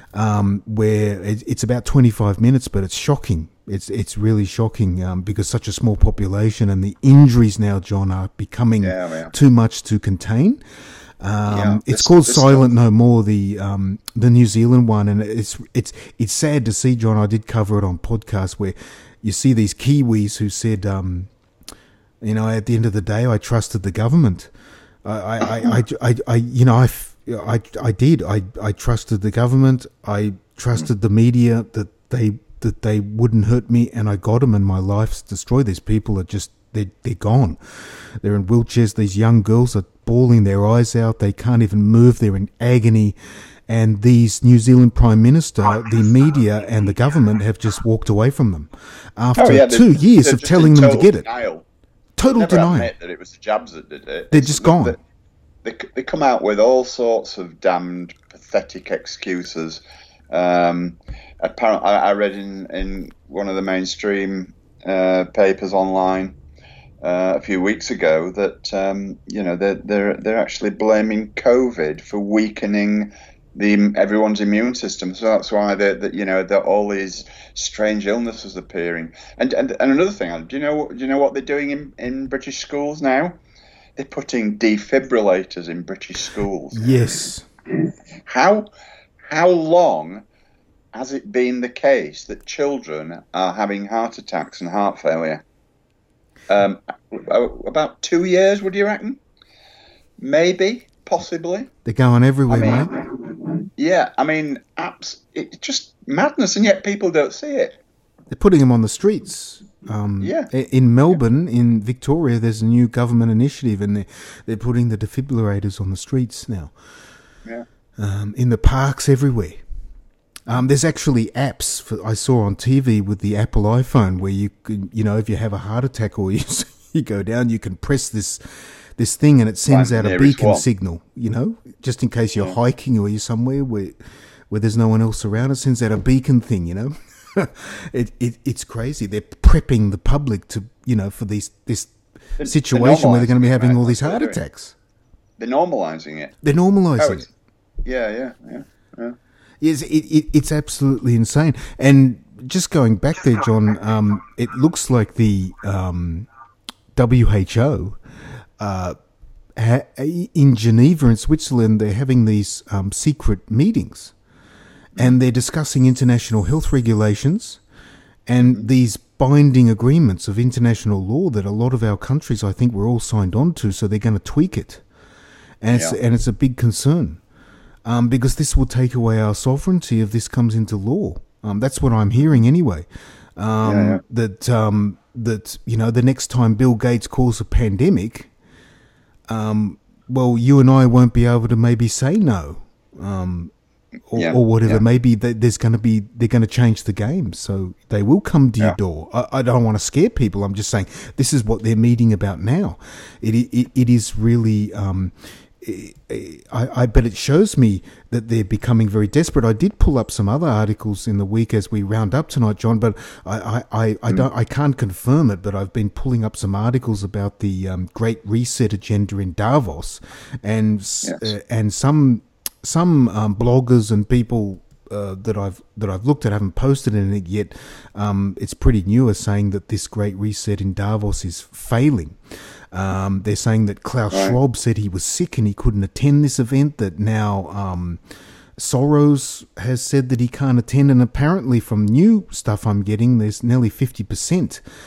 Speaker 1: um, where it, it's about twenty-five minutes, but it's shocking. It's it's really shocking um, because such a small population, and the injuries now, John, are becoming
Speaker 2: Yeah, yeah.
Speaker 1: too much to contain. Um,
Speaker 2: Yeah,
Speaker 1: it's
Speaker 2: this-
Speaker 1: called
Speaker 2: this
Speaker 1: Silent No More, the um, the New Zealand one, and it's it's it's sad to see, John. I did cover it on podcast where you see these Kiwis who said, um, you know, at the end of the day, I trusted the government. I I I, I, I, I you know I, f- I, I did I I trusted the government. I trusted the media that they that they wouldn't hurt me, and I got them, and my life's destroyed. These people are just they they're gone. They're in wheelchairs. These young girls are bawling their eyes out. They can't even move. They're in agony. And these New Zealand Prime Minister, the media and the government have just walked away from them after
Speaker 2: Oh, yeah,
Speaker 1: two
Speaker 2: they're-
Speaker 1: years
Speaker 2: they're
Speaker 1: of
Speaker 2: just
Speaker 1: telling
Speaker 2: in
Speaker 1: them to
Speaker 2: total
Speaker 1: get it.
Speaker 2: denial.
Speaker 1: Total
Speaker 2: Never
Speaker 1: denial.
Speaker 2: admit that it was the jabs that did it.
Speaker 1: They're
Speaker 2: It's-
Speaker 1: just gone.
Speaker 2: They, they, they come out with all sorts of damned pathetic excuses. Um, apparently, I, I read in, in one of the mainstream uh, papers online uh, a few weeks ago that um, you know they're they're they're actually blaming COVID for weakening the everyone's immune system. So that's why that that you know that all these strange illnesses appearing. And and, and another thing, do you know do you know what they're doing in, in British schools now? They're putting defibrillators in British schools.
Speaker 1: Yes.
Speaker 2: How how long has it been the case that children are having heart attacks and heart failure? Um, about two years, would you reckon? Maybe, possibly.
Speaker 1: They're going everywhere,
Speaker 2: I
Speaker 1: mate.
Speaker 2: mean, yeah, I mean, apps. It's just madness, and yet people don't see it.
Speaker 1: They're putting them on the streets. Um,
Speaker 2: Yeah.
Speaker 1: In Melbourne, in Victoria, there's a new government initiative, and they're, they're putting the defibrillators on the streets now.
Speaker 2: Yeah.
Speaker 1: Um, in the parks everywhere. Um, there's actually apps for, I saw on T V with the Apple iPhone where you can, you know, if you have a heart attack or you you go down, you can press this this thing and it sends
Speaker 2: Find
Speaker 1: out
Speaker 2: the
Speaker 1: a
Speaker 2: nearest
Speaker 1: beacon
Speaker 2: one.
Speaker 1: signal. You know, just in case you're
Speaker 2: Yeah.
Speaker 1: hiking or you're somewhere where where there's no one else around, it sends out a beacon thing. You know, it, it it's crazy. They're prepping the public to you know for these this
Speaker 2: They're-
Speaker 1: situation where they're going to be
Speaker 2: normalising it,
Speaker 1: having
Speaker 2: right?
Speaker 1: all these
Speaker 2: That's what
Speaker 1: heart
Speaker 2: they're doing.
Speaker 1: attacks.
Speaker 2: They're normalising it.
Speaker 1: They're
Speaker 2: Oh,
Speaker 1: normalising
Speaker 2: it's,
Speaker 1: it.
Speaker 2: yeah, yeah, yeah, yeah.
Speaker 1: Yes, it, it, it's absolutely insane. And just going back there, John, um, it looks like the um, W H O uh, ha- in Geneva in Switzerland, they're having these um, secret meetings and they're discussing international health regulations and these binding agreements of international law that a lot of our countries, I think, were all signed on to. So they're going to tweak it. And it's,
Speaker 2: Yeah.
Speaker 1: and it's a big concern. Um, because this will take away our sovereignty if this comes into law. Um, that's what I'm hearing anyway. Um,
Speaker 2: Yeah, yeah.
Speaker 1: That um, that you know, the next time Bill Gates calls a pandemic, um, well, you and I won't be able to maybe say no, um, or,
Speaker 2: Yeah,
Speaker 1: or whatever.
Speaker 2: yeah.
Speaker 1: Maybe th- there's going to be they're going to change the game, so they will come to
Speaker 2: Yeah.
Speaker 1: your door. I, I don't want to scare people. I'm just saying this is what they're meeting about now. It it, it is really. Um, I, I but it shows me that they're becoming very desperate. I did pull up some other articles in the week as we round up tonight, John, but I, I, I, I don't I can't confirm it, but I've been pulling up some articles about the um, Great Reset agenda in Davos, and s
Speaker 2: Yes.
Speaker 1: uh, and some some um, bloggers and people uh, that I've that I've looked at haven't posted anything yet. Um, it's pretty new, are saying that this Great Reset in Davos is failing. Um, they're saying that Klaus
Speaker 2: Right.
Speaker 1: Schwab said he was sick and he couldn't attend this event, that now um, Soros has said that he can't attend, and apparently from new stuff I'm getting, there's nearly fifty percent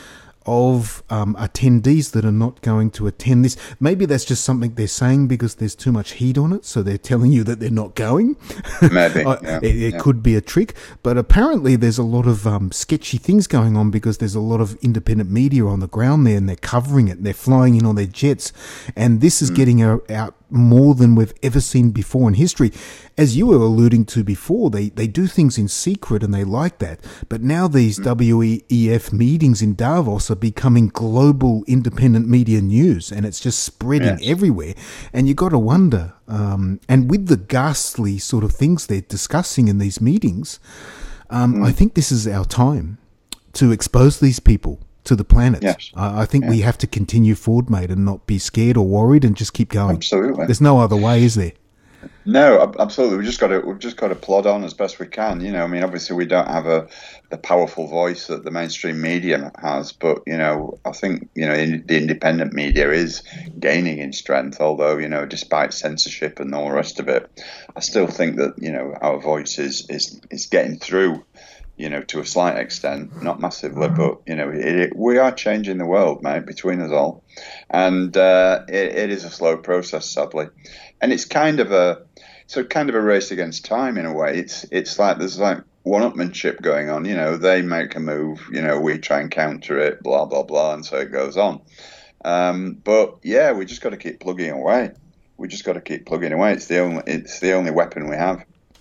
Speaker 1: of um, attendees that are not going to attend this. Maybe that's just something they're saying because there's too much heat on it, so they're telling you that they're not going.
Speaker 2: Maybe. Yeah,
Speaker 1: it it
Speaker 2: yeah.
Speaker 1: could be a trick, but apparently there's a lot of um, sketchy things going on because there's a lot of independent media on the ground there, and they're covering it, and they're flying in on their jets, and this is mm. getting out more than we've ever seen before in history. As you were alluding to before, they, they do things in secret and they like that. But now these mm. W E F meetings in Davos are becoming global independent media news, and it's just spreading yes. everywhere. And you got to wonder, um, and with the ghastly sort of things they're discussing in these meetings, um, mm. I think this is our time to expose these people to the planet.
Speaker 2: Yes.
Speaker 1: I, I think
Speaker 2: yeah.
Speaker 1: we have to continue forward, mate, and not be scared or worried, and just keep going.
Speaker 2: Absolutely.
Speaker 1: There's no other way, is there?
Speaker 2: No, absolutely. We just got to we've just got to plod on as best we can. You know, I mean, obviously we don't have a the powerful voice that the mainstream media has, but you know, I think you know in, the independent media is gaining in strength. Although you know, despite censorship and all the rest of it, I still think that you know our voice is is is getting through. You know, to a slight extent, not massively, but you know, it, it, we are changing the world, mate, between us all, and uh, it, it is a slow process, sadly, and it's kind of a, so kind of a race against time in a way. It's it's like there's like one-upmanship going on. You know, they make a move, you know, we try and counter it, blah blah blah, and so it goes on. Um, but yeah, we just got to keep plugging away. We just got to keep plugging away. It's the only it's the only weapon we have.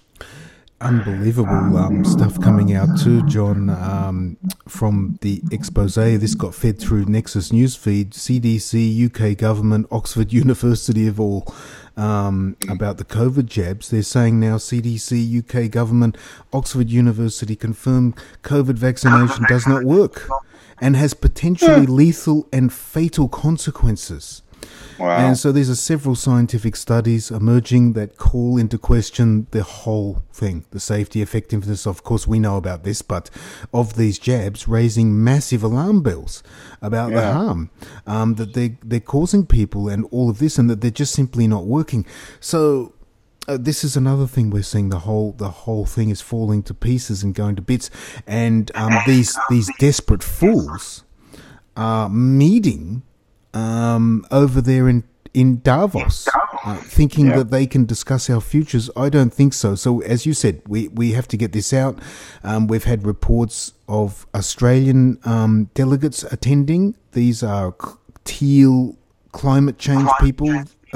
Speaker 1: Unbelievable um, stuff coming out too, John, um, from the expose. This got fed through Nexus Newsfeed, C D C, U K government, Oxford University of all, um, about the COVID jabs. They're saying now C D C, U K government, Oxford University confirmed COVID vaccination does not work and has potentially lethal and fatal consequences.
Speaker 2: Wow.
Speaker 1: And so there's a several scientific studies emerging that call into question the whole thing, the safety, effectiveness, of course we know about this, but of these jabs, raising massive alarm bells about yeah. the harm um, that they, they're causing people and all of this, and that they're just simply not working. So uh, this is another thing we're seeing, the whole the whole thing is falling to pieces and going to bits, and um, these these desperate fools are meeting Um, over there in, in Davos, uh, thinking
Speaker 2: yeah.
Speaker 1: that they can discuss our futures. I don't think so. So, as you said, we, we have to get this out. Um, we've had reports of Australian um, delegates attending. These are teal climate change people,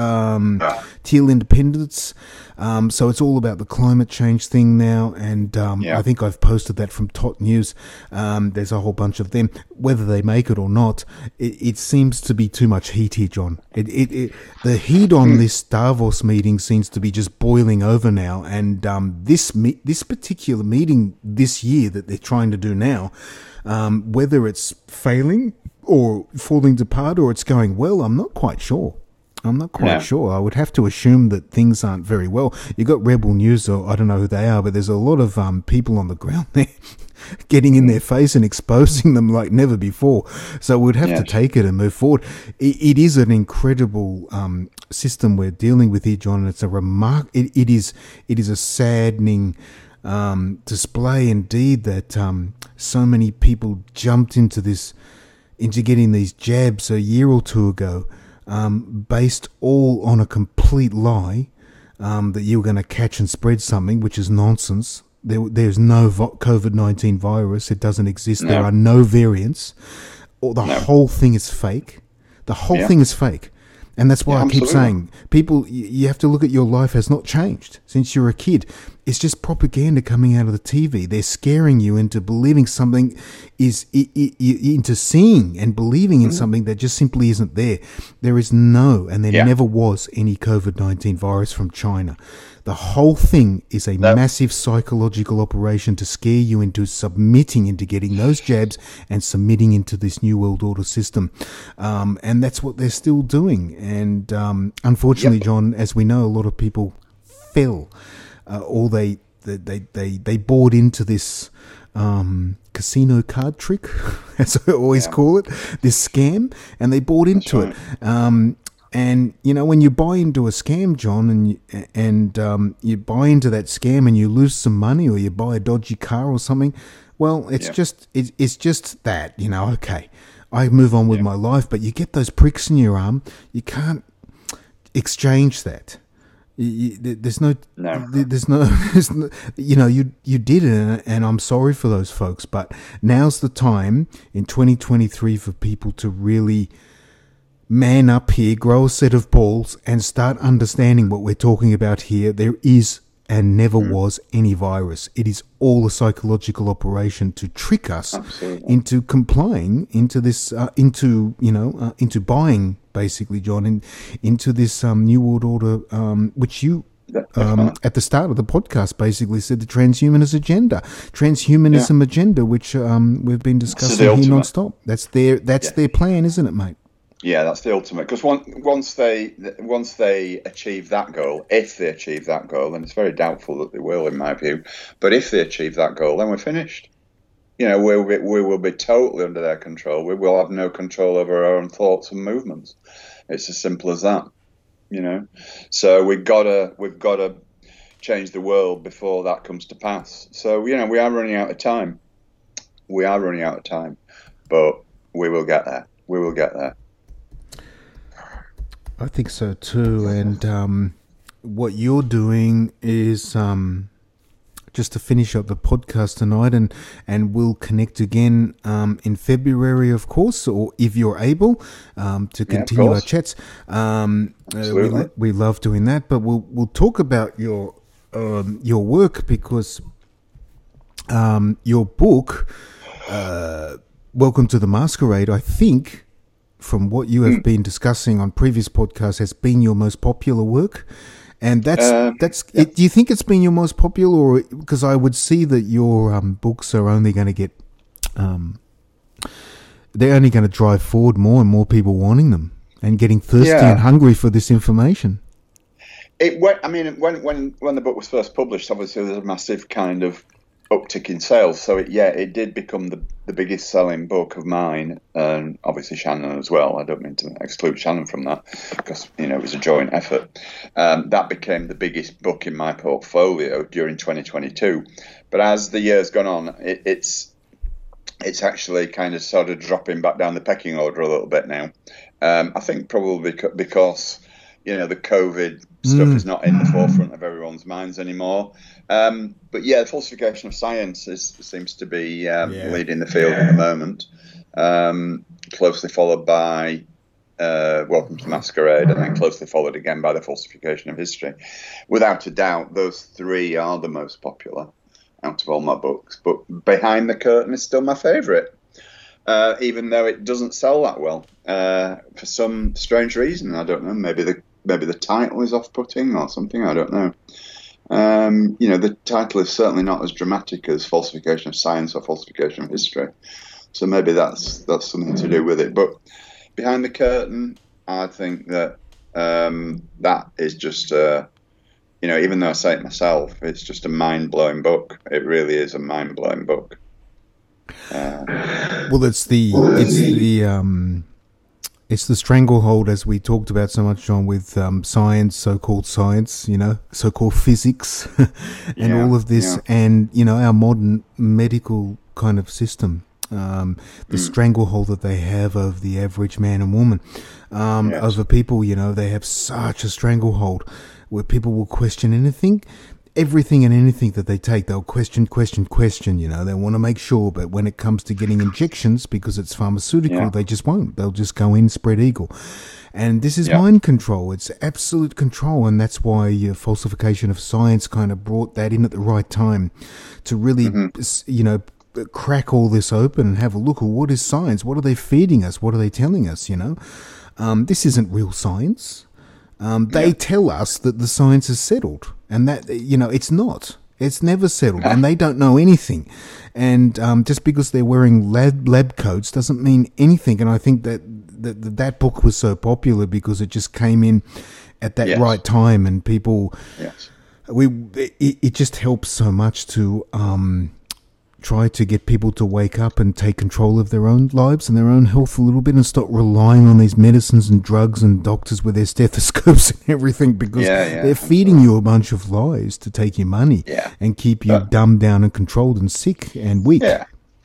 Speaker 1: um, teal independents. Um, so it's all about the climate change thing now, and um,
Speaker 2: yeah.
Speaker 1: I think I've posted that from Tot News. Um, there's a whole bunch of them. Whether they make it or not, it, it seems to be too much heat here, John. It, it, it, the heat on this Davos meeting seems to be just boiling over now, and um, this me- this particular meeting this year that they're trying to do now, um, whether it's failing or falling apart or it's going well, I'm not quite sure. I'm not quite no. sure. I would have to assume that things aren't very well. You got Rebel News, or I don't know who they are, but there's a lot of um, people on the ground there getting in their face and exposing them like never before. So we'd have yes. to take it and move forward. It, it is an incredible um, system we're dealing with here, John. And it's a remark. It, it is. It is a saddening um, display indeed that um, so many people jumped into this, into getting these jabs a year or two ago. Um, based all on a complete lie um, that you're going to catch and spread something, which is nonsense. There, there's no vo- COVID nineteen virus. It doesn't exist. No. There are no variants. Or the no. whole thing is fake. The whole yeah. thing is fake. And that's why yeah, I keep absolutely. saying, people, you have to look at your life has not changed since you were a kid. It's just propaganda coming out of the T V. They're scaring you into believing something is, into seeing and believing in mm. something that just simply isn't there. There is no, and there yeah. never was any COVID nineteen virus from China. The whole thing is a nope. massive psychological operation to scare you into submitting into getting those jabs and submitting into this new world order system. Um, and that's what they're still doing. And um, unfortunately, yep. John, as we know, a lot of people fell uh, or they, they, they, they, they bought into this um, casino card trick, as I always yeah. call it, this scam, and they bought into right. it. Um, And, you know, when you buy into a scam, John, and you, and um, you buy into that scam and you lose some money, or you buy a dodgy car or something, well, it's yeah. just it's, it's just that, you know, okay, I move on with
Speaker 2: Yeah.
Speaker 1: my life. But you get those pricks in your arm, you can't exchange that. You, you, there's no,
Speaker 2: No.
Speaker 1: there's no, there's no, you know, you you did it, and I'm sorry for those folks. But now's the time in twenty twenty-three for people to really man up here, grow a set of balls, and start understanding what we're talking about here. There is and never mm. was any virus. It is all a psychological operation to trick us
Speaker 2: Absolutely.
Speaker 1: into complying, into this, uh, into you know, uh, into buying, basically, John, in, into this um, new world order, um, which you. Um, at the start of the podcast, basically said the transhumanist agenda, transhumanism yeah. agenda, which um, we've been discussing here non-stop. That's their that's yeah. their plan, isn't it, mate?
Speaker 2: Yeah, that's the ultimate. Because once once they once they achieve that goal, if they achieve that goal, and it's very doubtful that they will, in my view. But if they achieve that goal, then we're finished. You know, we we, we will be totally under their control. We will have no control over our own thoughts and movements. It's as simple as that. You know, so we've got to we've got to change the world before that comes to pass. So you know, we are running out of time. We are running out of time, but we will get there. We will get there.
Speaker 1: I think so too. And um, what you're doing is um, just to finish up the podcast tonight, and, and we'll connect again um, in February, of course, or if you're able um, to continue yeah, our chats. Um, uh, we, we love doing that, but we'll we'll talk about your um, your work, because um, your book, uh, Welcome to the Masquerade, I think, from what you have mm. been discussing on previous podcasts, has been your most popular work. And that's um, that's. Yeah. It, do you think it's been your most popular, or because I would see that your um, books are only going to get, um, they're only going to drive forward more and more people wanting them and getting thirsty yeah. and hungry for this information.
Speaker 2: It went, I mean, when when when the book was first published, obviously there was a massive kind of uptick in sales. So it, yeah, it did become the the biggest selling book of mine, and obviously Shannon as well. I don't mean to exclude Shannon from that, because you know it was a joint effort. Um, that became the biggest book in my portfolio during twenty twenty-two. But as the years gone on, it, it's it's actually kind of started dropping back down the pecking order a little bit now. Um, I think probably because you know the COVID stuff mm. is not in the forefront of everyone's minds anymore. Um, but yeah, the falsification of science is, seems to be um, yeah. leading the field at the moment, um, closely followed by uh, Welcome to Masquerade, and then closely followed again by the falsification of history. Without a doubt, those three are the most popular out of all my books. But Behind the Curtain is still my favourite, uh, even though it doesn't sell that well uh, for some strange reason. I don't know. Maybe the maybe the title is off-putting or something. I don't know. Um, you know, the title is certainly not as dramatic as Falsification of Science or Falsification of History. So maybe that's that's something to do with it. But Behind the Curtain, I think that um, that is just, uh, you know, even though I say it myself, it's just a mind-blowing book. It really is a mind-blowing book. Uh,
Speaker 1: well, it's the it's the um, it's the stranglehold, as we talked about so much, John, with um, science, so-called science, you know, so-called physics, and yeah, all of this, yeah. and you know, our modern medical kind of system. Um, the mm. stranglehold that they have of the average man and woman, um, yes. over people, you know, they have such a stranglehold where people will question anything, everything and anything that they take. They'll question, question, question, you know, they want to make sure, but when it comes to getting injections, because it's pharmaceutical, yeah. they just won't. They'll just go in, spread eagle. And this is yeah. mind control. It's absolute control. And that's why uh, falsification of science kind of brought that in at the right time to really, mm-hmm. you know, crack all this open and have a look at what is science. What are they feeding us? What are they telling us? You know, um, this isn't real science. Um, they yeah. tell us that the science is settled, and that, you know, it's not. It's never settled, and they don't know anything. And um, just because they're wearing lab lab coats doesn't mean anything. And I think that that, that book was so popular because it just came in at that yes. right time, and people. Yes. We it, it just helps so much to. Um, try to get people to wake up and take control of their own lives and their own health a little bit, and stop relying on these medicines and drugs and doctors with their stethoscopes and everything, because yeah, yeah, they're feeding absolutely. you a bunch of lies to take your money
Speaker 2: yeah.
Speaker 1: and keep you
Speaker 2: uh,
Speaker 1: dumbed down and controlled and sick and weak.
Speaker 2: Yeah.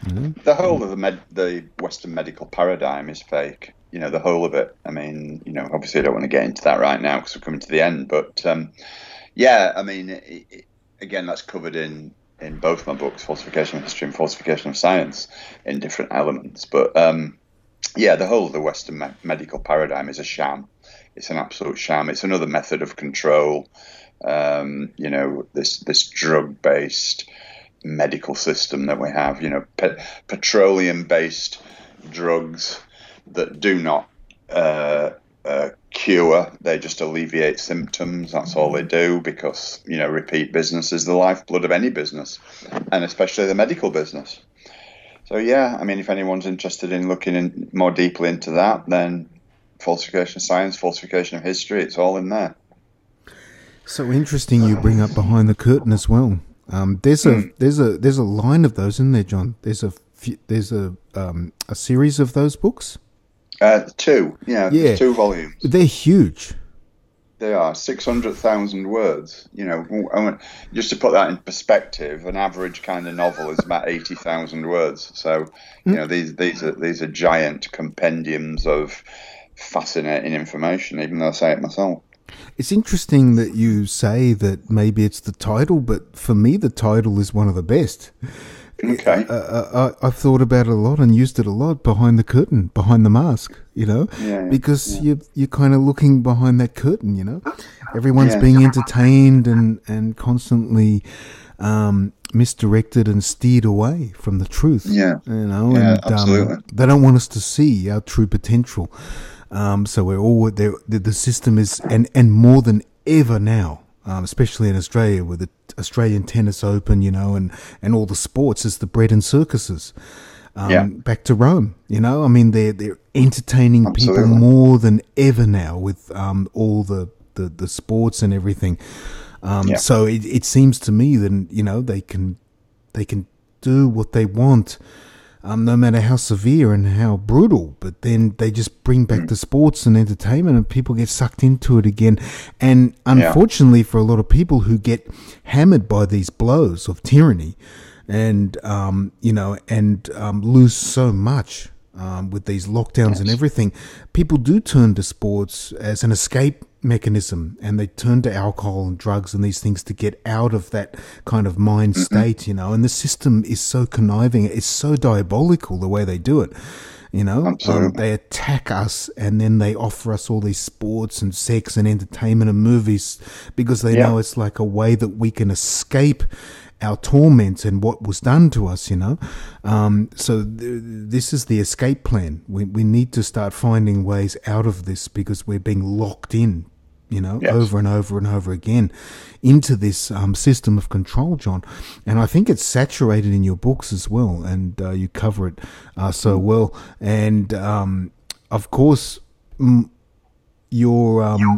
Speaker 1: Mm-hmm.
Speaker 2: The whole of the med- the Western medical paradigm is fake. You know, the whole of it. I mean, you know, obviously I don't want to get into that right now because we're coming to the end. But um, yeah, I mean, it, it, again, that's covered in, in both my books, Falsification of History and Falsification of Science, in different elements. But um, yeah, the whole of the Western me- medical paradigm is a sham. It's an absolute sham. It's another method of control. Um, you know, this this drug-based medical system that we have. You know, pe- petroleum-based drugs that do not uh, uh, cure, they just alleviate symptoms. That's all they do, because, you know, repeat business is the lifeblood of any business, and especially the medical business. So, yeah, I mean, if anyone's interested in looking in more deeply into that, then falsification of science, falsification of history, it's all in there.
Speaker 1: So interesting you bring up Behind the Curtain as well. Um, there's a mm. there's a there's a line of those in there, John. There's a there's a um, a series of those books.
Speaker 2: Uh, two, yeah, yeah. two volumes.
Speaker 1: They're huge.
Speaker 2: They are six hundred thousand words. You know, just to put that in perspective, an average kind of novel is about eighty thousand words. So, you mm. know, these these are these are giant compendiums of fascinating information. Even though I say it myself.
Speaker 1: It's interesting that you say that maybe it's the title, but for me, the title is one of the best.
Speaker 2: Okay.
Speaker 1: Uh, I, I've thought about it a lot and used it a lot. Behind the curtain, behind the mask, you know,
Speaker 2: yeah,
Speaker 1: because
Speaker 2: yeah.
Speaker 1: you're you're kind of looking behind that curtain, you know. Everyone's yeah. being entertained and and constantly um, misdirected and steered away from the truth.
Speaker 2: Yeah,
Speaker 1: you know,
Speaker 2: yeah,
Speaker 1: and
Speaker 2: absolutely.
Speaker 1: Um, they don't want us to see our true potential. Um, so we're all there. The, the system is, and and more than ever now. Um, especially in Australia with the Australian Tennis Open, you know, and, and all the sports, is the bread and circuses. Um,
Speaker 2: yeah.
Speaker 1: Back to Rome, you know, I mean, they're, they're entertaining
Speaker 2: Absolutely.
Speaker 1: people more than ever now with um, all the, the, the sports and everything. Um,
Speaker 2: yeah.
Speaker 1: So it, it seems to me that, you know, they can, they can do what they want. Um, no matter how severe and how brutal, but then they just bring back mm. the sports and entertainment, and people get sucked into it again. And unfortunately, yeah. for a lot of people who get hammered by these blows of tyranny, and um, you know, and um, lose so much um, with these lockdowns yes. and everything, people do turn to sports as an escape mechanism, and they turn to alcohol and drugs and these things to get out of that kind of mind mm-hmm. state, you know. And the system is so conniving, it's so diabolical the way they do it, you know. Um, they attack us, and then they offer us all these sports and sex and entertainment and movies because they yeah. know it's like a way that we can escape our torment and what was done to us, you know. Um, so th- this is the escape plan. We we need to start finding ways out of this because we're being locked in, you know, yes. over and over and over again into this um, system of control, John. And I think it's saturated in your books as well, and uh, you cover it uh, so well. And um, of course, m- your um,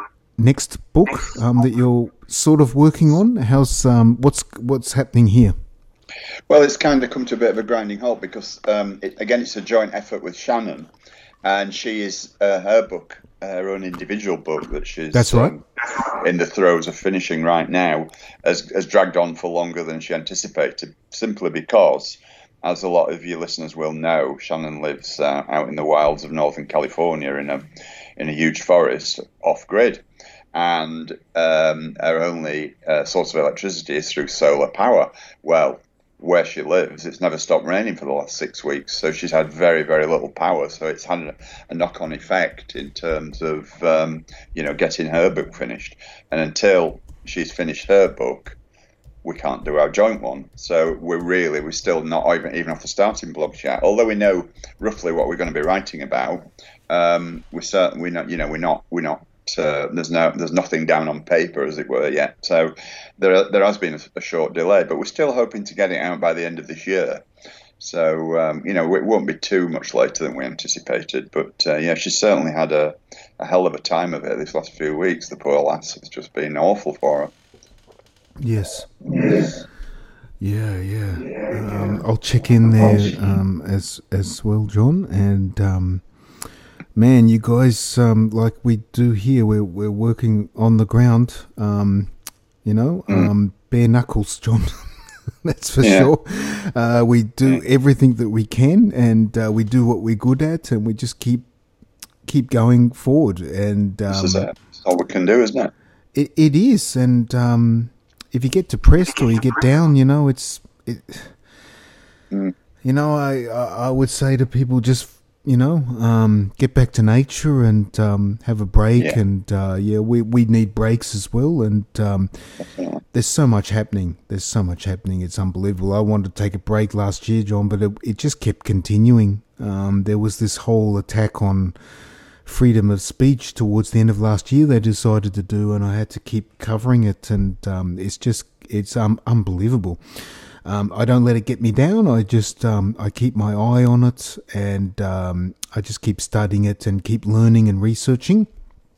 Speaker 1: next book um, that you're sort of working on, how's um, what's what's happening here?
Speaker 2: Well, it's kind of come to a bit of a grinding halt because, um, it, again, it's a joint effort with Shannon, and she is uh, her book, her own individual book that she's
Speaker 1: That's right. um,
Speaker 2: in the throes of finishing right now, has, has dragged on for longer than she anticipated, simply because, as a lot of your listeners will know, Shannon lives uh, out in the wilds of Northern California in a in a huge forest off grid. And um, her only uh, source of electricity is through solar power. Well, where she lives, it's never stopped raining for the last six weeks, so she's had very, very little power. So it's had a, a knock-on effect in terms of, um, you know, getting her book finished. And until she's finished her book, we can't do our joint one. So we're really, we're still not even, even off the starting blocks yet. Although we know roughly what we're going to be writing about, um, we're certain, we're not, you know, we're not, we're not. Uh, there's no, there's nothing down on paper, as it were, yet. So there, there has been a, a short delay, but we're still hoping to get it out by the end of this year. So um, you know, it won't be too much later than we anticipated. But uh, yeah, she's certainly had a, a hell of a time of it these last few weeks. The poor lass, it's just been awful for her.
Speaker 1: Yes. Yes. Yeah, yeah. Um, I'll check in there um, as as well, John, and. Um, Man, you guys, um, like we do here, we're we're working on the ground, um, you know,
Speaker 2: mm.
Speaker 1: um, bare knuckles, John. That's for
Speaker 2: Yeah.
Speaker 1: sure. Uh, we do everything that we can, and uh, we do what we're good at, and we just keep keep going forward. And um,
Speaker 2: This is it. It's all we can do, isn't it?
Speaker 1: It, it is. And um, if you get depressed or you get down, you know, it's it.
Speaker 2: Mm.
Speaker 1: You know, I I I would say to people, just you know, um, get back to nature and um, have a break.
Speaker 2: Yeah.
Speaker 1: And uh, yeah, we we need breaks as well. And um,
Speaker 2: Definitely.
Speaker 1: there's so much happening. There's so much happening. It's unbelievable. I wanted to take a break last year, John, but it, it just kept continuing. Um, there was this whole attack on freedom of speech towards the end of last year they decided to do, and I had to keep covering it. And um, it's just, it's um, unbelievable. Um, I don't let it get me down. I just, um, I keep my eye on it, and um, I just keep studying it and keep learning and researching,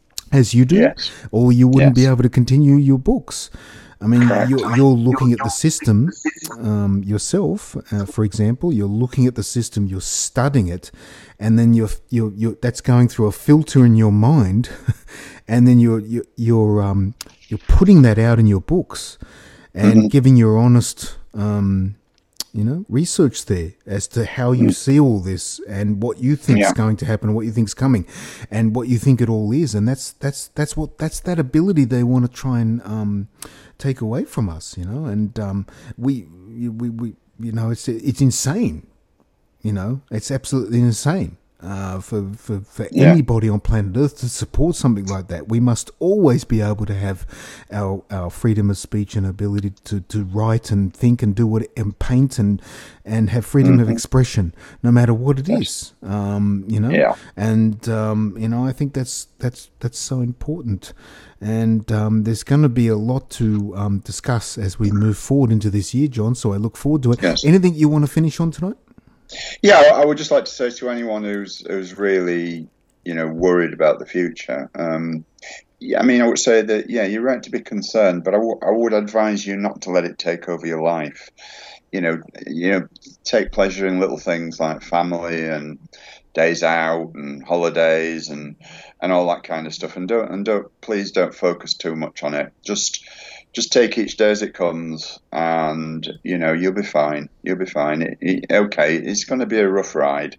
Speaker 1: as you do,
Speaker 2: Yes.
Speaker 1: or you wouldn't
Speaker 2: Yes.
Speaker 1: be able to continue your books. I mean,
Speaker 2: Correct.
Speaker 1: you're, you're looking at the system um, yourself. Uh, for example, you're looking at the system, you're studying it, and then you're you're, you're that's going through a filter in your mind, and then you're you're you're, um, you're putting that out in your books, and
Speaker 2: Mm-hmm.
Speaker 1: giving your honest, um, you know, research there as to how you see all this and what you think is
Speaker 2: Yeah.
Speaker 1: going to happen, what you think's coming, and what you think it all is. And that's that's that's what that's that ability they want to try and um, take away from us, you know. And um, we we we you know, it's it's insane, you know, it's absolutely insane. Uh, for for, for
Speaker 2: Yeah.
Speaker 1: anybody on planet Earth to support something like that, we must always be able to have our our freedom of speech and ability to, to write and think and do what and paint and and have freedom
Speaker 2: Mm-hmm.
Speaker 1: of expression, no matter what it is. Um, you know,
Speaker 2: Yeah.
Speaker 1: and um, you know, I think that's that's that's so important. And um, there's going to be a lot to um, discuss as we move forward into this year, John. So I look forward to it.
Speaker 2: Yes.
Speaker 1: Anything you want to finish on tonight?
Speaker 2: Yeah, I I would just like to say to anyone who's who's really, you know, worried about the future. Um, yeah, I mean, I would say that yeah, you're right to be concerned, but I, w- I would advise you not to let it take over your life. You know, you know, take pleasure in little things like family and days out and holidays and and all that kind of stuff. And don't and don't please don't focus too much on it. Just just take each day as it comes, and you know you'll be fine. You'll be fine. It, it, okay, it's going to be a rough ride,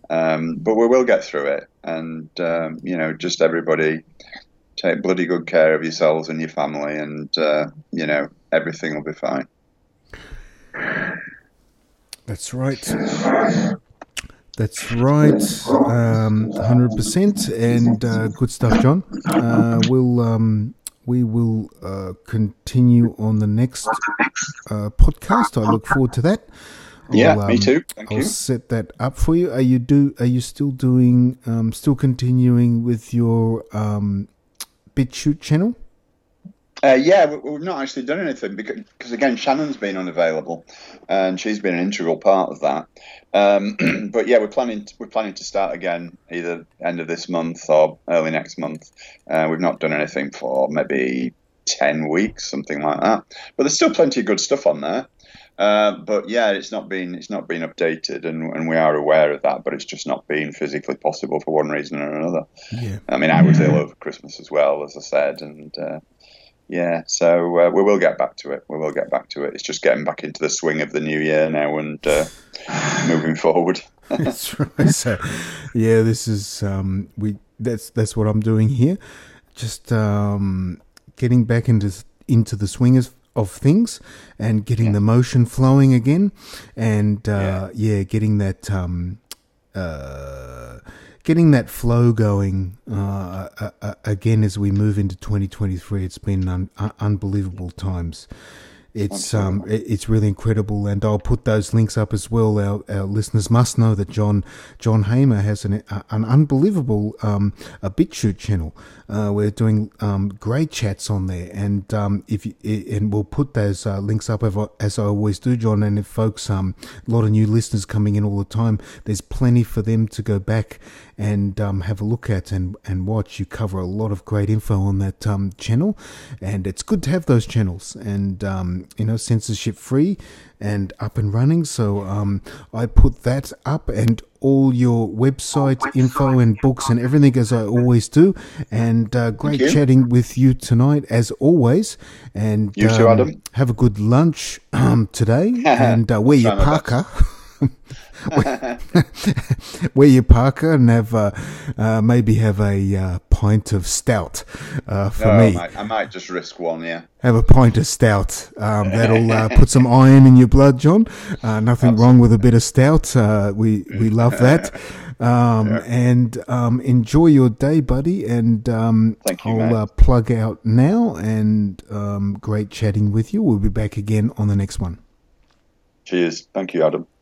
Speaker 2: um, but we will get through it. And um, you know, just everybody take bloody good care of yourselves and your family, and uh, you know everything will be fine.
Speaker 1: That's right. That's right. Um, one hundred percent. And uh, good stuff, John. Uh, we'll um, we will uh, continue on the next uh, podcast. I look forward to that.
Speaker 2: Yeah,
Speaker 1: I'll,
Speaker 2: me
Speaker 1: um,
Speaker 2: too. Thank
Speaker 1: I'll
Speaker 2: you.
Speaker 1: set that up for you. Are you do? Are you still doing? Um, still continuing with your um, BitChute channel?
Speaker 2: Uh, yeah, we, we've not actually done anything because, because, again, Shannon's been unavailable, and she's been an integral part of that. Um, but yeah, we're planning to, we're planning to start again either end of this month or early next month. Uh, we've not done anything for maybe ten weeks, something like that. But there's still plenty of good stuff on there. Uh, but yeah, it's not been it's not been updated, and, and we are aware of that. But it's just not been physically possible for one reason or another.
Speaker 1: Yeah.
Speaker 2: I mean, I was ill over Christmas as well, as I said, and. Uh, Yeah, so uh, we will get back to it. We will get back to it. It's just getting back into the swing of the new year now and uh, moving forward.
Speaker 1: That's right. So, yeah, this is um, we. That's that's what I'm doing here. Just um, getting back into into the swing of, of things and getting
Speaker 2: Yeah.
Speaker 1: the motion flowing again, and uh,
Speaker 2: Yeah.
Speaker 1: yeah, getting that. Um, uh, Getting that flow going uh, uh, uh, again as we move into twenty twenty-three. It's been un- un- unbelievable times. It's um, it, it's really incredible, and I'll put those links up as well. Our, our listeners must know that John John Hamer has an uh, an unbelievable um, a BitChute channel. Uh, we're doing um, great chats on there, and um, if you, and we'll put those uh, links up as I, as I always do, John. And if folks, um, a lot of new listeners coming in all the time, there's plenty for them to go back and um, have a look at and, and watch. You cover a lot of great info on that um, channel, and it's good to have those channels. And um, um, you know, censorship free and up and running. So um, I put that up and all your website info and books and everything, as I always do. And uh, great chatting with you tonight, as always. And
Speaker 2: you too,
Speaker 1: um,
Speaker 2: Adam.
Speaker 1: Have a good lunch um, today, and uh, wear your parka. wear, wear your parka and have uh, uh, maybe have a uh, pint of stout uh, for
Speaker 2: no,
Speaker 1: me.
Speaker 2: I might, I might just risk one, yeah.
Speaker 1: Have a pint of stout. Um, that'll uh, put some iron in your blood, John. Uh, nothing
Speaker 2: Absolutely.
Speaker 1: wrong with a bit of stout. Uh, we we love that. Um,
Speaker 2: yeah.
Speaker 1: And um, enjoy your day, buddy. And um,
Speaker 2: Thank you,
Speaker 1: I'll
Speaker 2: mate.
Speaker 1: uh, plug out now. And um, great chatting with you. We'll be back again on the next one.
Speaker 2: Cheers. Thank you, Adam.